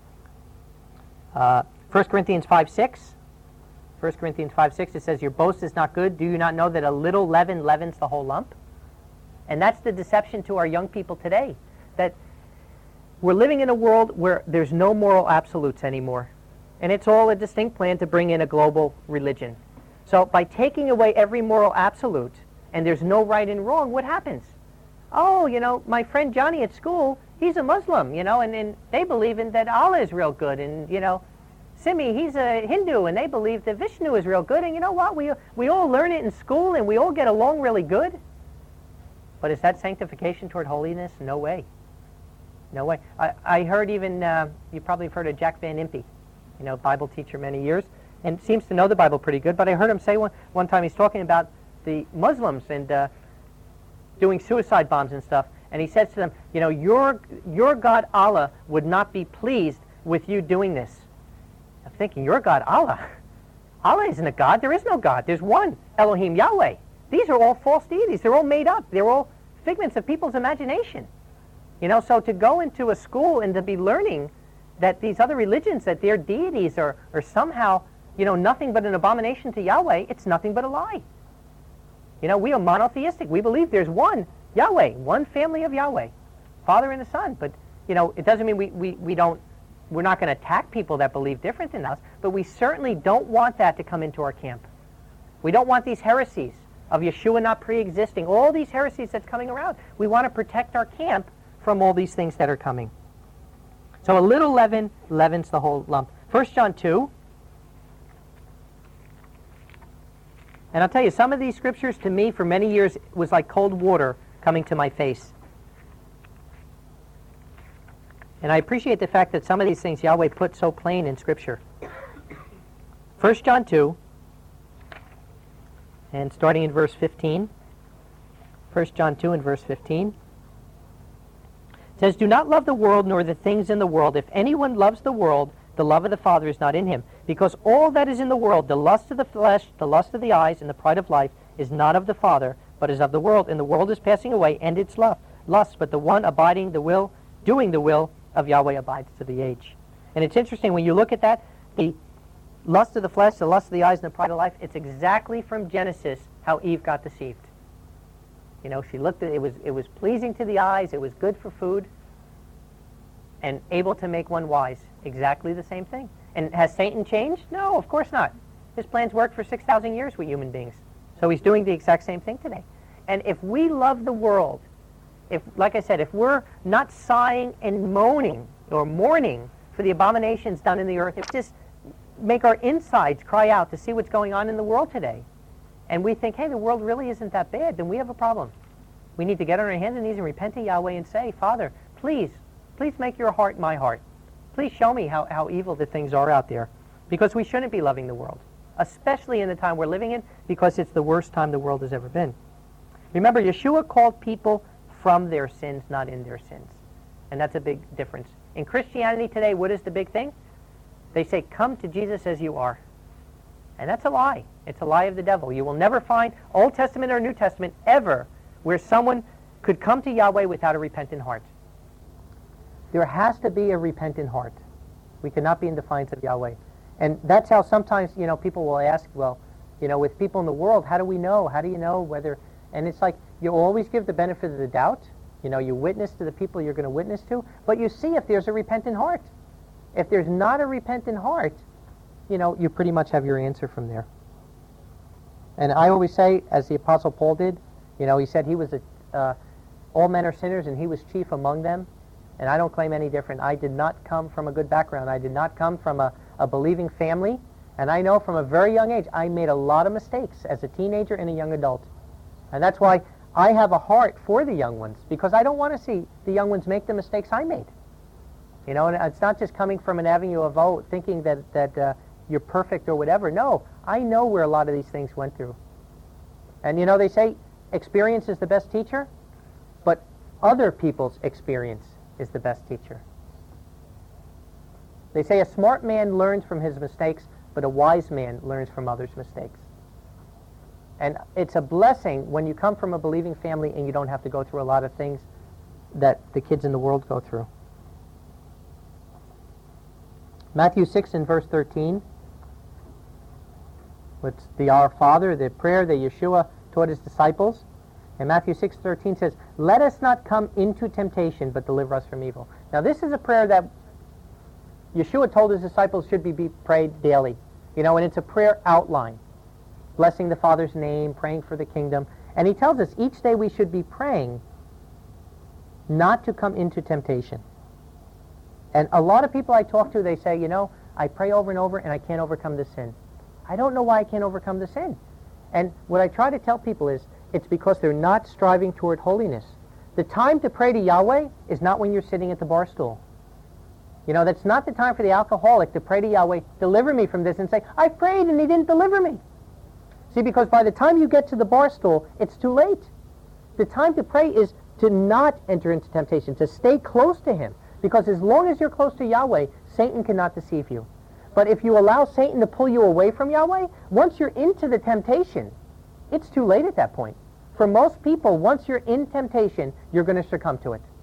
1 Corinthians 5:6. 1 Corinthians 5:6, it says, "Your boast is not good. Do you not know that a little leaven leavens the whole lump?" And that's the deception to our young people today, that we're living in a world where there's no moral absolutes anymore. And it's all a distinct plan to bring in a global religion. So by taking away every moral absolute, and there's no right and wrong, what happens? Oh, my friend Johnny at school, he's a Muslim, and they believe in that Allah is real good. And, Simi, he's a Hindu, and they believe that Vishnu is real good. And you know what? We all learn it in school, and we all get along really good. But is that sanctification toward holiness? No way. No way. I heard even, you probably have heard of Jack Van Impe, Bible teacher many years, and seems to know the Bible pretty good. But I heard him say one time, he's talking about the Muslims and doing suicide bombs and stuff, and he says to them, your God Allah would not be pleased with you doing this. I'm thinking, your God Allah? Allah isn't a God. There is no God. There's one, Elohim, Yahweh. These are all false deities. They're all made up. They're all figments of people's imagination. So to go into a school and to be learning that these other religions, that their deities are somehow, nothing but an abomination to Yahweh, it's nothing but a lie. We are monotheistic. We believe there's one Yahweh, one family of Yahweh, Father and the Son. But, it doesn't mean we're not going to attack people that believe different than us, but we certainly don't want that to come into our camp. We don't want these heresies of Yeshua not pre-existing, all these heresies that's coming around. We want to protect our camp from all these things that are coming. So a little leaven leavens the whole lump. 1 John 2. And I'll tell you, some of these scriptures to me for many years was like cold water coming to my face. And I appreciate the fact that some of these things Yahweh put so plain in Scripture. 1 John 2, and starting in verse 15. 1 John 2 and verse 15. It says, "Do not love the world nor the things in the world. If anyone loves the world, the love of the Father is not in him. Because all that is in the world, the lust of the flesh, the lust of the eyes, and the pride of life, is not of the Father, but is of the world. And the world is passing away, and its lust, but the one abiding the will, doing the will of Yahweh abides to the age." And it's interesting, when you look at that, the lust of the flesh, the lust of the eyes, and the pride of life, it's exactly from Genesis how Eve got deceived. She looked at it, it was pleasing to the eyes, it was good for food, and able to make one wise. Exactly the same thing. And has Satan changed? No, of course not. His plans worked for 6,000 years with human beings. So he's doing the exact same thing today. And if we love the world, like I said, if we're not sighing and moaning or mourning for the abominations done in the earth, if we just make our insides cry out to see what's going on in the world today, and we think, hey, the world really isn't that bad, then we have a problem. We need to get on our hands and knees and repent to Yahweh and say, Father, please make your heart my heart. Please show me how evil the things are out there, because we shouldn't be loving the world, especially in the time we're living in, because it's the worst time the world has ever been. Remember, Yeshua called people from their sins, not in their sins. And that's a big difference. In Christianity today, what is the big thing? They say, come to Jesus as you are. And that's a lie. It's a lie of the devil. You will never find, Old Testament or New Testament, ever, where someone could come to Yahweh without a repentant heart. There has to be a repentant heart. We cannot be in defiance of Yahweh. And that's how sometimes, people will ask, well, with people in the world, how do we know? How do you know whether... And it's like, you always give the benefit of the doubt. You witness to the people you're going to witness to, but you see if there's a repentant heart. If there's not a repentant heart, you pretty much have your answer from there. And I always say, as the Apostle Paul did, he said he was all men are sinners and he was chief among them. And I don't claim any different. I did not come from a good background. I did not come from a believing family. And I know from a very young age, I made a lot of mistakes as a teenager and a young adult. And that's why I have a heart for the young ones, because I don't want to see the young ones make the mistakes I made. And it's not just coming from an avenue of, thinking that you're perfect or whatever. No, I know where a lot of these things went through. And they say experience is the best teacher, but other people's experience is the best teacher. They say a smart man learns from his mistakes, but a wise man learns from others' mistakes. And it's a blessing when you come from a believing family and you don't have to go through a lot of things that the kids in the world go through. Matthew 6 and verse 13. It's the Our Father, the prayer that Yeshua taught his disciples. And Matthew 6:13 says, let us not come into temptation, but deliver us from evil. Now this is a prayer that Yeshua told his disciples should be prayed daily. And it's a prayer outline. Blessing the Father's name, praying for the kingdom. And he tells us each day we should be praying not to come into temptation. And a lot of people I talk to, they say, I pray over and over and I can't overcome the sin. I don't know why I can't overcome the sin. And what I try to tell people is, it's because they're not striving toward holiness. The time to pray to Yahweh is not when you're sitting at the bar stool. That's not the time for the alcoholic to pray to Yahweh, deliver me from this, and say, I prayed and he didn't deliver me. See, because by the time you get to the bar stool, it's too late. The time to pray is to not enter into temptation, to stay close to him. Because as long as you're close to Yahweh, Satan cannot deceive you. But if you allow Satan to pull you away from Yahweh, once you're into the temptation, it's too late at that point. For most people, once you're in temptation, you're going to succumb to it.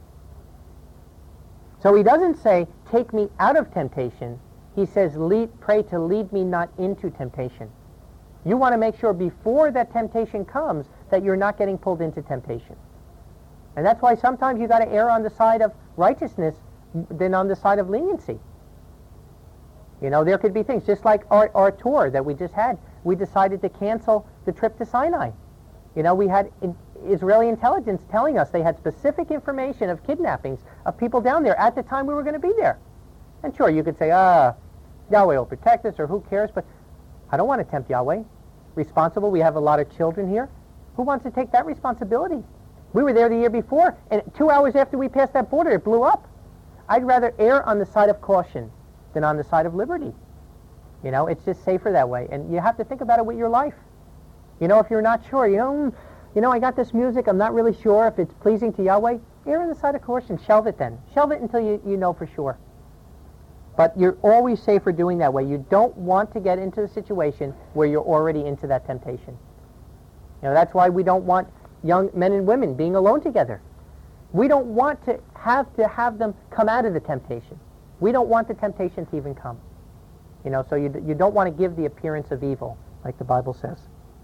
So he doesn't say, take me out of temptation. He says, pray to lead me not into temptation. You want to make sure before that temptation comes that you're not getting pulled into temptation. And that's why sometimes you got to err on the side of righteousness than on the side of leniency. There could be things, just like our tour that we just had. We decided to cancel the trip to Sinai. We had Israeli intelligence telling us they had specific information of kidnappings of people down there at the time we were going to be there. And sure, you could say, Yahweh will protect us, or who cares, but I don't want to tempt Yahweh. Responsible, we have a lot of children here. Who wants to take that responsibility? We were there the year before, and 2 hours after we passed that border, it blew up. I'd rather err on the side of caution than on the side of liberty. It's just safer that way. And you have to think about it with your life. If you're not sure, I got this music, I'm not really sure if it's pleasing to Yahweh, err on the side of caution. Shelve it then. Shelve it until you know for sure. But you're always safer doing that way. You don't want to get into the situation where you're already into that temptation. That's why we don't want young men and women being alone together. We don't want to have them come out of the temptation. We don't want the temptation to even come. So you don't want to give the appearance of evil, like the Bible says.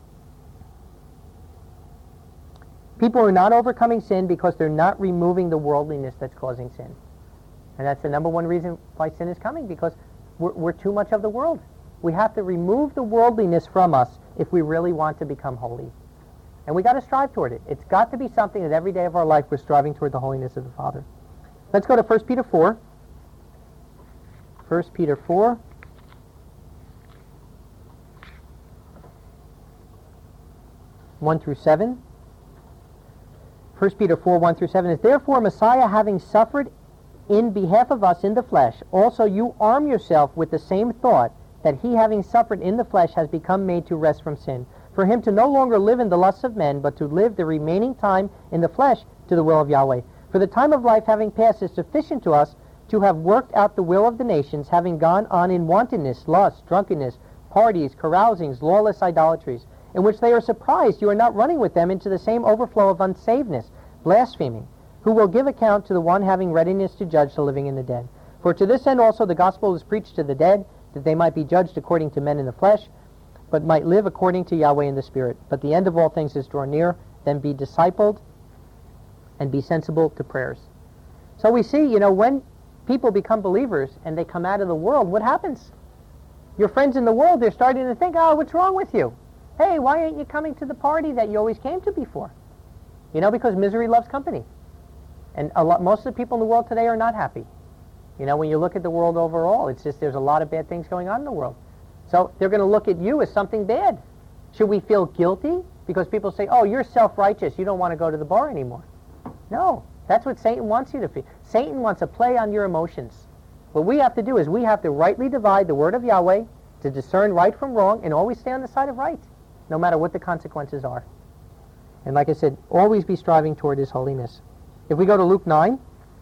People are not overcoming sin because they're not removing the worldliness that's causing sin. And that's the number one reason why sin is coming, because we're too much of the world. We have to remove the worldliness from us if we really want to become holy. And we got to strive toward it. It's got to be something that every day of our life we're striving toward the holiness of the Father. Let's go to 1 Peter 4. 1 Peter 4. 1 through 7. 1 Peter 4, 1 through 7 is, therefore Messiah, having suffered in behalf of us in the flesh, also you arm yourself with the same thought, that he, having suffered in the flesh, has become made to rest from sin. For him to no longer live in the lusts of men, but to live the remaining time in the flesh to the will of Yahweh. For the time of life having passed is sufficient to us to have worked out the will of the nations, having gone on in wantonness, lust, drunkenness, parties, carousings, lawless idolatries, in which they are surprised you are not running with them into the same overflow of unsavedness, blaspheming, who will give account to the one having readiness to judge the living and the dead. For to this end also the gospel was preached to the dead, that they might be judged according to men in the flesh, but might live according to Yahweh in the Spirit. But the end of all things is drawn near. Then be discipled and be sensible to prayers. So we see, when people become believers and they come out of the world, what happens? Your friends in the world, they're starting to think, oh, what's wrong with you? Hey, why aren't you coming to the party that you always came to before? Because misery loves company. And most of the people in the world today are not happy. When you look at the world overall, it's just there's a lot of bad things going on in the world. So they're going to look at you as something bad. Should we feel guilty? Because people say, oh, you're self-righteous. You don't want to go to the bar anymore. No, that's what Satan wants you to feel. Satan wants to play on your emotions. What we have to do is we have to rightly divide the word of Yahweh to discern right from wrong and always stay on the side of right, no matter what the consequences are. And like I said, always be striving toward his holiness. If we go to Luke 9,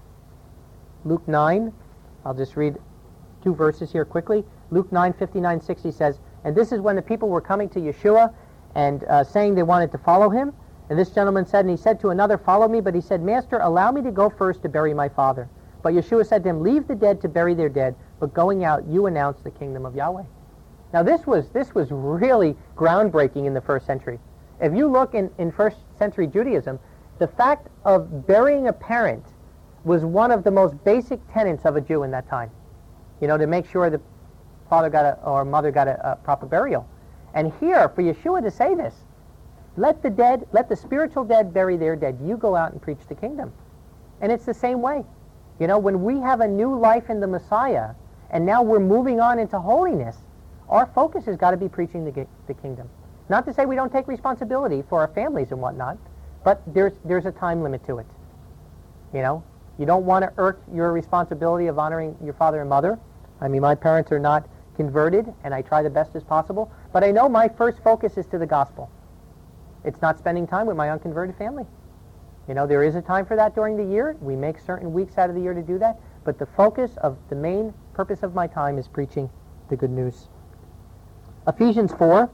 I'll just read 2 verses here quickly. Luke 9:59-60 says, and this is when the people were coming to Yeshua and saying they wanted to follow him. And this gentleman said, and he said to another, follow me. But he said, Master, allow me to go first to bury my father. But Yeshua said to him, leave the dead to bury their dead, but going out, you announce the kingdom of Yahweh. Now this was really groundbreaking in the first century. If you look in first century Judaism, the fact of burying a parent was one of the most basic tenets of a Jew in that time. To make sure the father or mother got a proper burial. And here, for Yeshua to say this, let the spiritual dead bury their dead. You go out and preach the kingdom. And it's the same way. When we have a new life in the Messiah, and now we're moving on into holiness, our focus has got to be preaching the kingdom. Not to say we don't take responsibility for our families and whatnot, but there's a time limit to it. You don't want to irk your responsibility of honoring your father and mother. I mean, my parents are not converted, and I try the best as possible, but I know my first focus is to the gospel. It's not spending time with my unconverted family. There is a time for that during the year. We make certain weeks out of the year to do that, but the focus of the main purpose of my time is preaching the good news. Ephesians 4,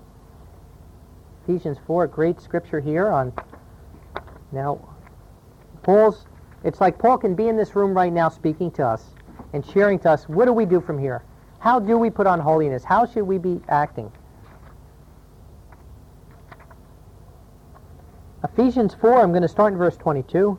great scripture here on, now, it's like Paul can be in this room right now speaking to us and sharing to us, what do we do from here? How do we put on holiness? How should we be acting? Ephesians 4, I'm going to start in verse 22.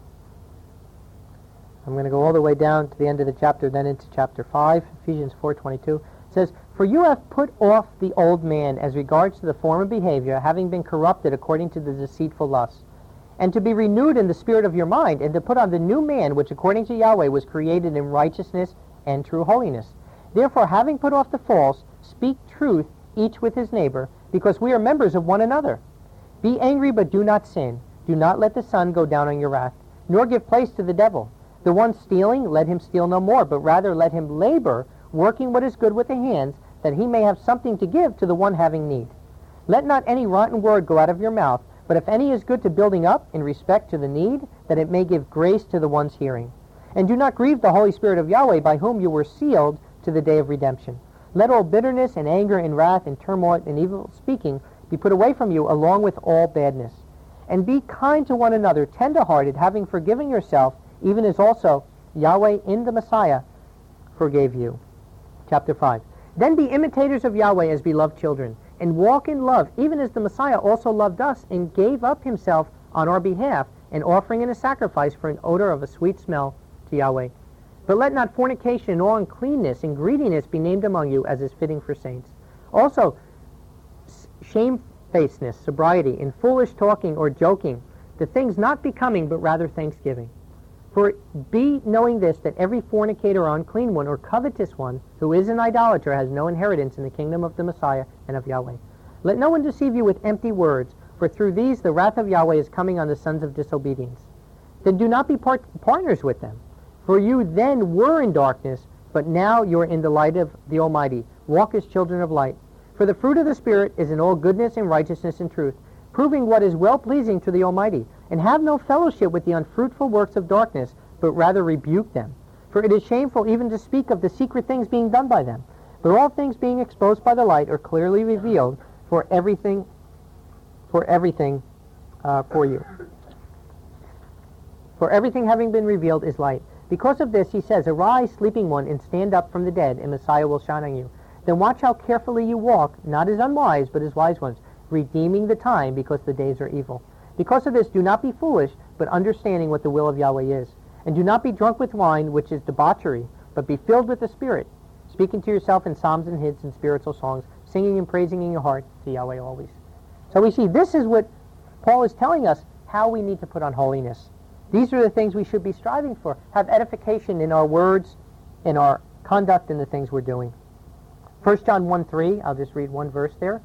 I'm going to go all the way down to the end of the chapter, then into chapter 5. Ephesians 4:22 says, for you have put off the old man as regards to the former behavior, having been corrupted according to the deceitful lusts, and to be renewed in the spirit of your mind, and to put on the new man, which according to Yahweh was created in righteousness and true holiness. Therefore, having put off the false, speak truth, each with his neighbor, because we are members of one another. Be angry, but do not sin. Do not let the sun go down on your wrath, nor give place to the devil. The one stealing, let him steal no more, but rather let him labor, working what is good with the hands, that he may have something to give to the one having need. Let not any rotten word go out of your mouth, but if any is good to building up in respect to the need, that it may give grace to the ones hearing. And do not grieve the Holy Spirit of Yahweh, by whom you were sealed to the day of redemption. Let all bitterness and anger and wrath and turmoil and evil speaking be put away from you, along with all badness. And be kind to one another, tender-hearted, having forgiven yourself, even as also Yahweh in the Messiah forgave you. Chapter 5. Then be imitators of Yahweh as beloved children, and walk in love, even as the Messiah also loved us and gave up himself on our behalf, an offering and a sacrifice for an odor of a sweet smell to Yahweh. But let not fornication and all uncleanness and greediness be named among you, as is fitting for saints. Also, shamefacedness, sobriety, and foolish talking or joking, the things not becoming, but rather thanksgiving. For be knowing this, that every fornicator or unclean one or covetous one who is an idolater has no inheritance in the kingdom of the Messiah and of Yahweh. Let no one deceive you with empty words, for through these the wrath of Yahweh is coming on the sons of disobedience. Then do not be partners with them. For you then were in darkness, but now you are in the light of the Almighty. Walk as children of light. For the fruit of the Spirit is in all goodness and righteousness and truth, proving what is well-pleasing to the Almighty, And have no fellowship with the unfruitful works of darkness, but rather rebuke them. For it is shameful even to speak of the secret things being done by them. But all things being exposed by the light are clearly revealed for everything for you. For everything having been revealed is light. Because of this, he says, Arise, sleeping one, and stand up from the dead, and Messiah will shine on you. Then watch how carefully you walk, not as unwise, but as wise ones, redeeming the time, because the days are evil. Because of this, do not be foolish, but understanding what the will of Yahweh is. And do not be drunk with wine, which is debauchery, but be filled with the Spirit, speaking to yourself in psalms and hymns and spiritual songs, singing and praising in your heart to Yahweh always. So we see this is what Paul is telling us, how we need to put on holiness. These are the things we should be striving for. Have edification in our words, in our conduct, in the things we're doing. 1 John 1:3, I'll just read one verse there.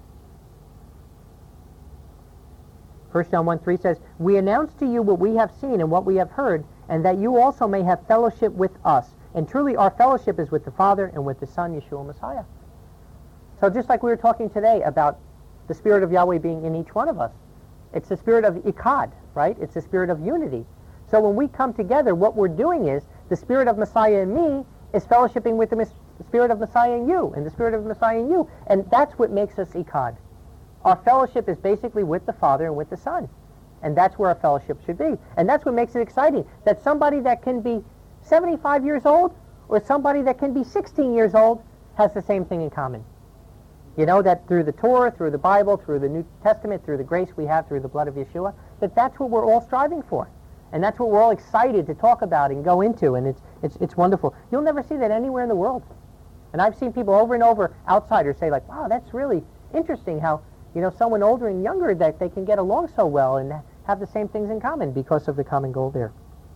1 John 1:3 says, We announce to you what we have seen and what we have heard, and that you also may have fellowship with us. And truly our fellowship is with the Father and with the Son, Yeshua Messiah. So just like we were talking today about the Spirit of Yahweh being in each one of us, it's the spirit of Echad, right? It's the spirit of unity. So when we come together, what we're doing is the Spirit of Messiah in me is fellowshipping with the Spirit of Messiah in you, and the Spirit of Messiah in you. And that's what makes us Echad. Our fellowship is basically with the Father and with the Son. And that's where our fellowship should be. And that's what makes it exciting, that somebody that can be 75 years old or somebody that can be 16 years old has the same thing in common. You know, that through the Torah, through the Bible, through the New Testament, through the grace we have through the blood of Yeshua, that's what we're all striving for. And that's what we're all excited to talk about and go into, and it's wonderful. You'll never see that anywhere in the world. And I've seen people over and over, outsiders, say like, wow, that's really interesting how, you know, someone older and younger, that they can get along so well and have the same things in common because of the common goal there.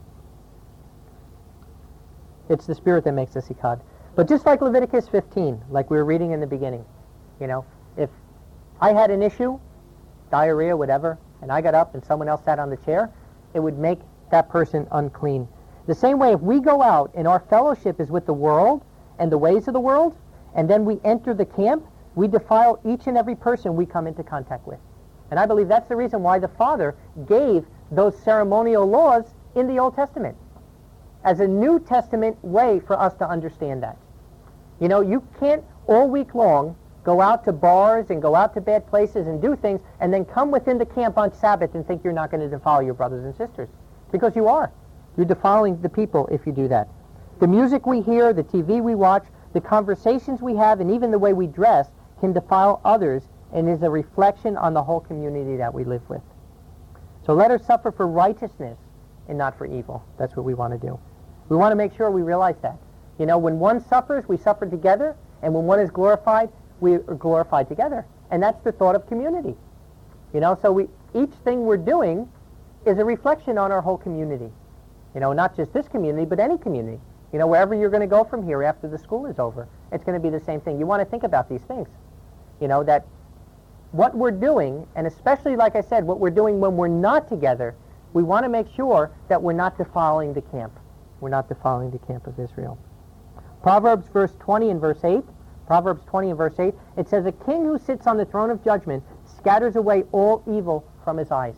It's the Spirit that makes us Echad. But just like Leviticus 15, like we were reading in the beginning, you know, if I had an issue, diarrhea, whatever, and I got up and someone else sat on the chair, it would make that person unclean. The same way, if we go out and our fellowship is with the world and the ways of the world, and then we enter the camp, we defile each and every person we come into contact with. And I believe that's the reason why the Father gave those ceremonial laws in the Old Testament as a New Testament way for us to understand that. You know, you can't all week long go out to bars and go out to bad places and do things and then come within the camp on Sabbath and think you're not going to defile your brothers and sisters. Because you are. You're defiling the people if you do that. The music we hear, the TV we watch, the conversations we have, and even the way we dress can defile others and is a reflection on the whole community that we live with. So let us suffer for righteousness and not for evil. That's what we want to do. We want to make sure we realize that. You know, when one suffers, we suffer together, and when one is glorified, we are glorified together. And that's the thought of community. You know, so each thing we're doing is a reflection on our whole community. You know, not just this community, but any community. You know, wherever you're going to go from here after the school is over, it's going to be the same thing. You want to think about these things. You know, that what we're doing, and especially, like I said, what we're doing when we're not together, we want to make sure that we're not defiling the camp. We're not defiling the camp of Israel. Proverbs verse 20 and verse 8. Proverbs 20 and verse 8. It says, a king who sits on the throne of judgment scatters away all evil from his eyes.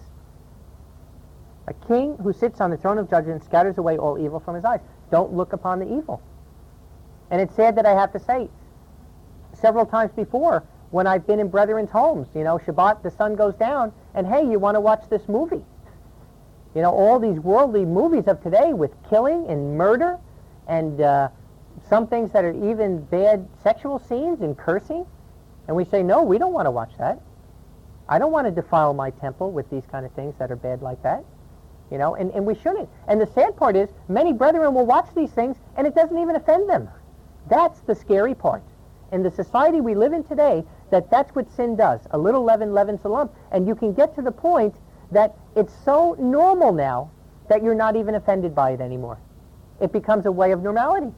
A king who sits on the throne of judgment scatters away all evil from his eyes. Don't look upon the evil. And it's sad that I have to say, several times before, when I've been in brethren's homes, you know, Shabbat, the sun goes down, and hey, you want to watch this movie. You know, all these worldly movies of today with killing and murder and some things that are even bad sexual scenes and cursing. And we say, no, we don't want to watch that. I don't want to defile my temple with these kind of things that are bad like that. You know, and we shouldn't. And the sad part is, many brethren will watch these things, and it doesn't even offend them. That's the scary part. In the society we live in today, that's what sin does. A little leaven leavens the lump. And you can get to the point that it's so normal now that you're not even offended by it anymore. It becomes a way of normality.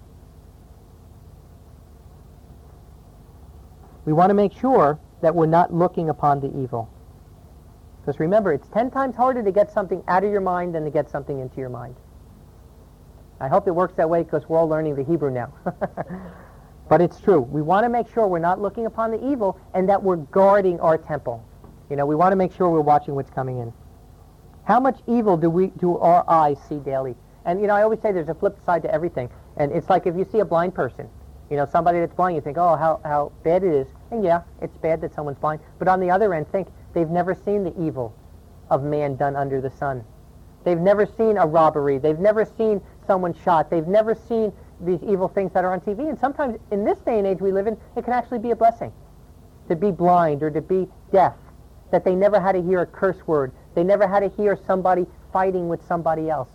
We want to make sure that we're not looking upon the evil. Because remember, it's 10 times harder to get something out of your mind than to get something into your mind. I hope it works that way because we're all learning the Hebrew now. But it's true. We want to make sure we're not looking upon the evil and that we're guarding our temple. You know, we want to make sure we're watching what's coming in. How much evil do our eyes see daily? And, I always say there's a flip side to everything. And it's like if you see a blind person, somebody that's blind, you think, oh, how bad it is. And yeah, it's bad that someone's blind. But on the other end, think they've never seen the evil of man done under the sun. They've never seen a robbery. They've never seen someone shot. They've never seen these evil things that are on TV. And sometimes in this day and age we live in, it can actually be a blessing to be blind or to be deaf, that they never had to hear a curse word. They never had to hear somebody fighting with somebody else.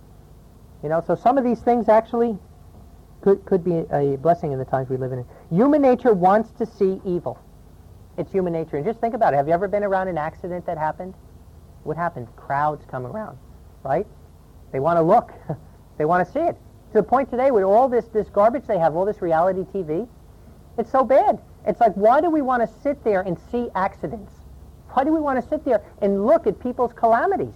So some of these things actually could be a blessing in the times we live in. Human nature wants to see evil. It's human nature. And just think about it. Have you ever been around an accident that happened? What happened? Crowds come around, right? They want to look. They want to see it. To the point today with all this garbage they have, all this reality TV, it's so bad. It's like, why do we want to sit there and see accidents? Why do we want to sit there and look at people's calamities?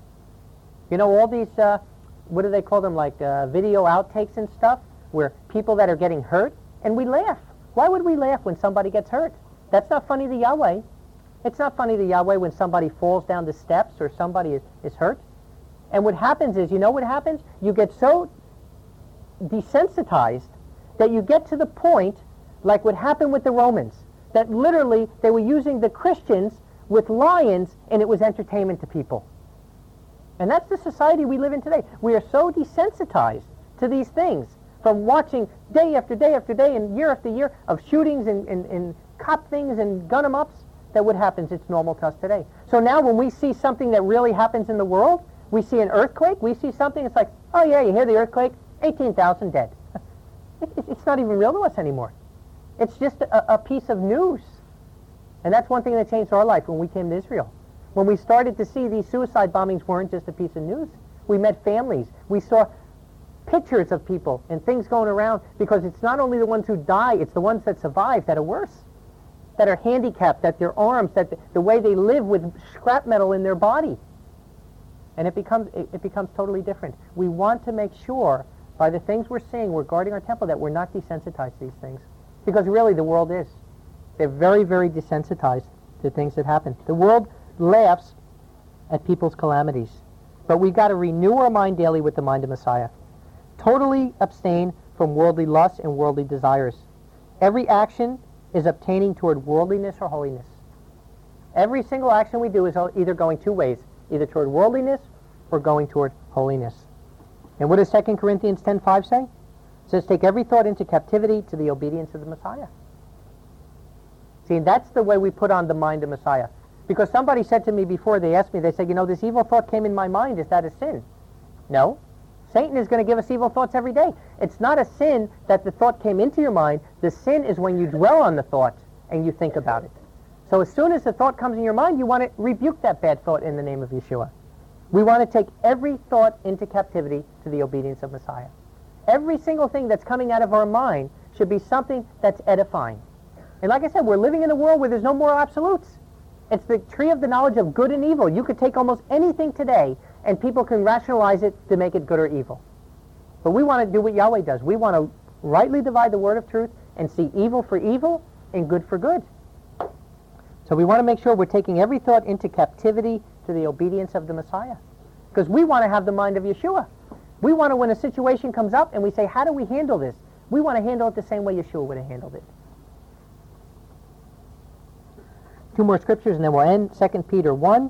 All these, what do they call them, like video outtakes and stuff, where people that are getting hurt, and we laugh. Why would we laugh when somebody gets hurt? That's not funny to Yahweh. It's not funny to Yahweh when somebody falls down the steps or somebody is hurt. And what happens is, what happens? You get so desensitized that you get to the point, like what happened with the Romans, that literally they were using the Christians with lions and it was entertainment to people. And that's the society we live in today. We are so desensitized to these things from watching day after day after day and year after year of shootings and cop things and gun 'em ups, that what happens, it's normal to us today. So now when we see something that really happens in the world, we see an earthquake, we see something, it's like, oh yeah, you hear the earthquake, 18,000 dead. It's not even real to us anymore. It's just a piece of news. And that's one thing that changed our life when we came to Israel. When we started to see these suicide bombings weren't just a piece of news. We met families. We saw pictures of people and things going around, because it's not only the ones who die, it's the ones that survive that are worse, that are handicapped, that their arms, that the way they live with scrap metal in their body. And it becomes totally different. We want to make sure by the things we're seeing, we're guarding our temple, that we're not desensitized to these things. Because really the world is. They're very, very desensitized to things that happen. The world laughs at people's calamities. But we've got to renew our mind daily with the mind of Messiah. Totally abstain from worldly lusts and worldly desires. Every action is obtaining toward worldliness or holiness. Every single action we do is either going two ways, either toward worldliness or going toward holiness. And what does 2 Corinthians 10:5 say? It says, take every thought into captivity to the obedience of the Messiah. See, that's the way we put on the mind of Messiah. Because somebody said to me before, they asked me, they said, this evil thought came in my mind, is that a sin? No. Satan is going to give us evil thoughts every day. It's not a sin that the thought came into your mind. The sin is when you dwell on the thought and you think about it. So as soon as the thought comes in your mind, you want to rebuke that bad thought in the name of Yeshua. We want to take every thought into captivity to the obedience of Messiah. Every single thing that's coming out of our mind should be something that's edifying. And like I said, we're living in a world where there's no moral absolutes. It's the tree of the knowledge of good and evil. You could take almost anything today, and people can rationalize it to make it good or evil. But we want to do what Yahweh does. We want to rightly divide the word of truth and see evil for evil and good for good. So we want to make sure we're taking every thought into captivity to the obedience of the Messiah. Because we want to have the mind of Yeshua. We want to, when a situation comes up and we say, how do we handle this? We want to handle it the same way Yeshua would have handled it. Two more scriptures and then we'll end. 2 Peter 1.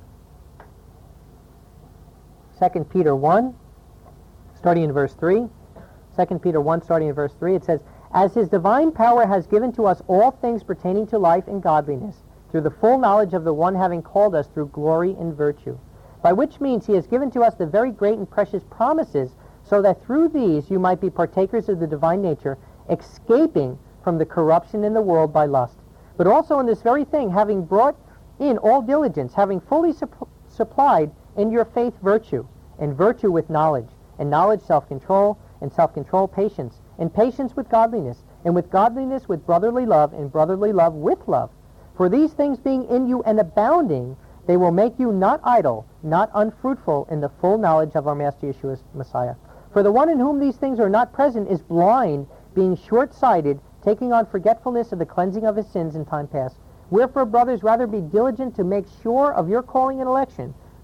2 Peter 1, starting in verse 3. 2 Peter 1, starting in verse 3, it says, as his divine power has given to us all things pertaining to life and godliness, through the full knowledge of the one having called us through glory and virtue, by which means he has given to us the very great and precious promises, so that through these you might be partakers of the divine nature, escaping from the corruption in the world by lust. But also in this very thing, having brought in all diligence, having fully supplied in your faith virtue, and virtue with knowledge, and knowledge self-control, and self-control patience, and patience with godliness, and with godliness with brotherly love, and brotherly love with love. For these things being in you and abounding, they will make you not idle, not unfruitful in the full knowledge of our Master Yeshua Messiah. For the one in whom these things are not present is blind, being short-sighted, taking on forgetfulness of the cleansing of his sins in time past. Wherefore, brothers, rather be diligent to make sure of your calling and election.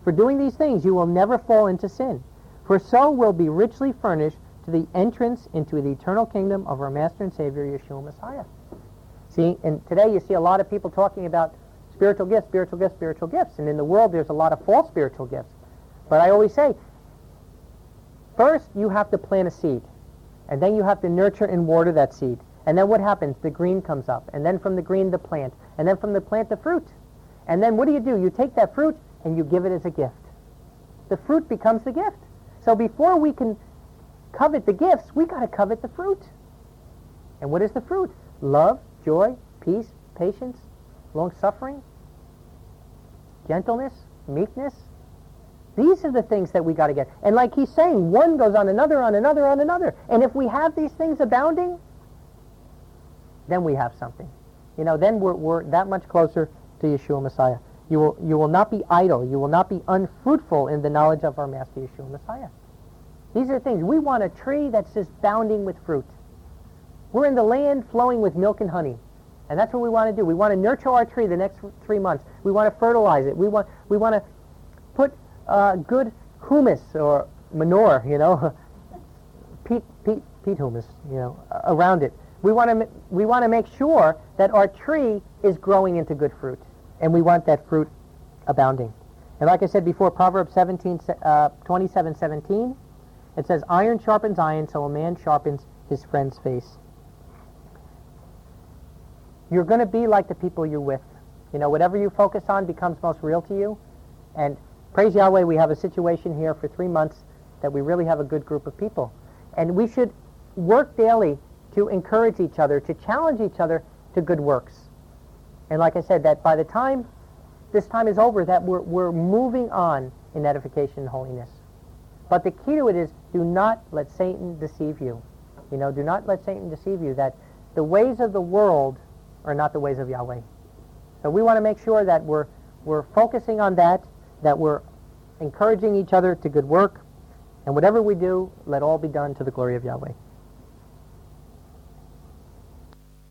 For doing these things you will never fall into sin, for so will be richly furnished to the entrance into the eternal kingdom of our Master and Savior, Yeshua Messiah. See, and today you see a lot of people talking about spiritual gifts, spiritual gifts, spiritual gifts. And in the world there's a lot of false spiritual gifts. But I always say, first you have to plant a seed. And then you have to nurture and water that seed. And then what happens? The green comes up. And then from the green, the plant. And then from the plant, the fruit. And then what do? You take that fruit and you give it as a gift. The fruit becomes the gift. So before we can covet the gifts, we got to covet the fruit. And what is the fruit? Love, joy, peace, patience, long-suffering, gentleness, meekness. These are the things that we got to get. And like he's saying, one goes on another, on another, on another. And if we have these things abounding, then we have something. You know, then we're that much closer to Yeshua Messiah. You will not be idle. You will not be unfruitful in the knowledge of our Master Yeshua Messiah. These are things. We want a tree that's just bounding with fruit. We're in the land flowing with milk and honey. And that's what we want to do. We want to nurture our tree the next 3 months. We want to fertilize it. We want to put good humus or manure, you know, peat humus, you know, around it. We want to make sure that our tree is growing into good fruit, and we want that fruit abounding. And like I said before, Proverbs 27:17, it says, "Iron sharpens iron, so a man sharpens his friend's face." You're going to be like the people you're with. You know, whatever you focus on becomes most real to you. And praise Yahweh, we have a situation here for 3 months that we really have a good group of people. And we should work daily to encourage each other, to challenge each other to good works. And like I said, that by the time this time is over, that we're moving on in edification and holiness. But the key to it is, do not let Satan deceive you. You know, do not let Satan deceive you that the ways of the world are not the ways of Yahweh. So we want to make sure that we're focusing on that we're encouraging each other to good work, and whatever we do, let all be done to the glory of Yahweh.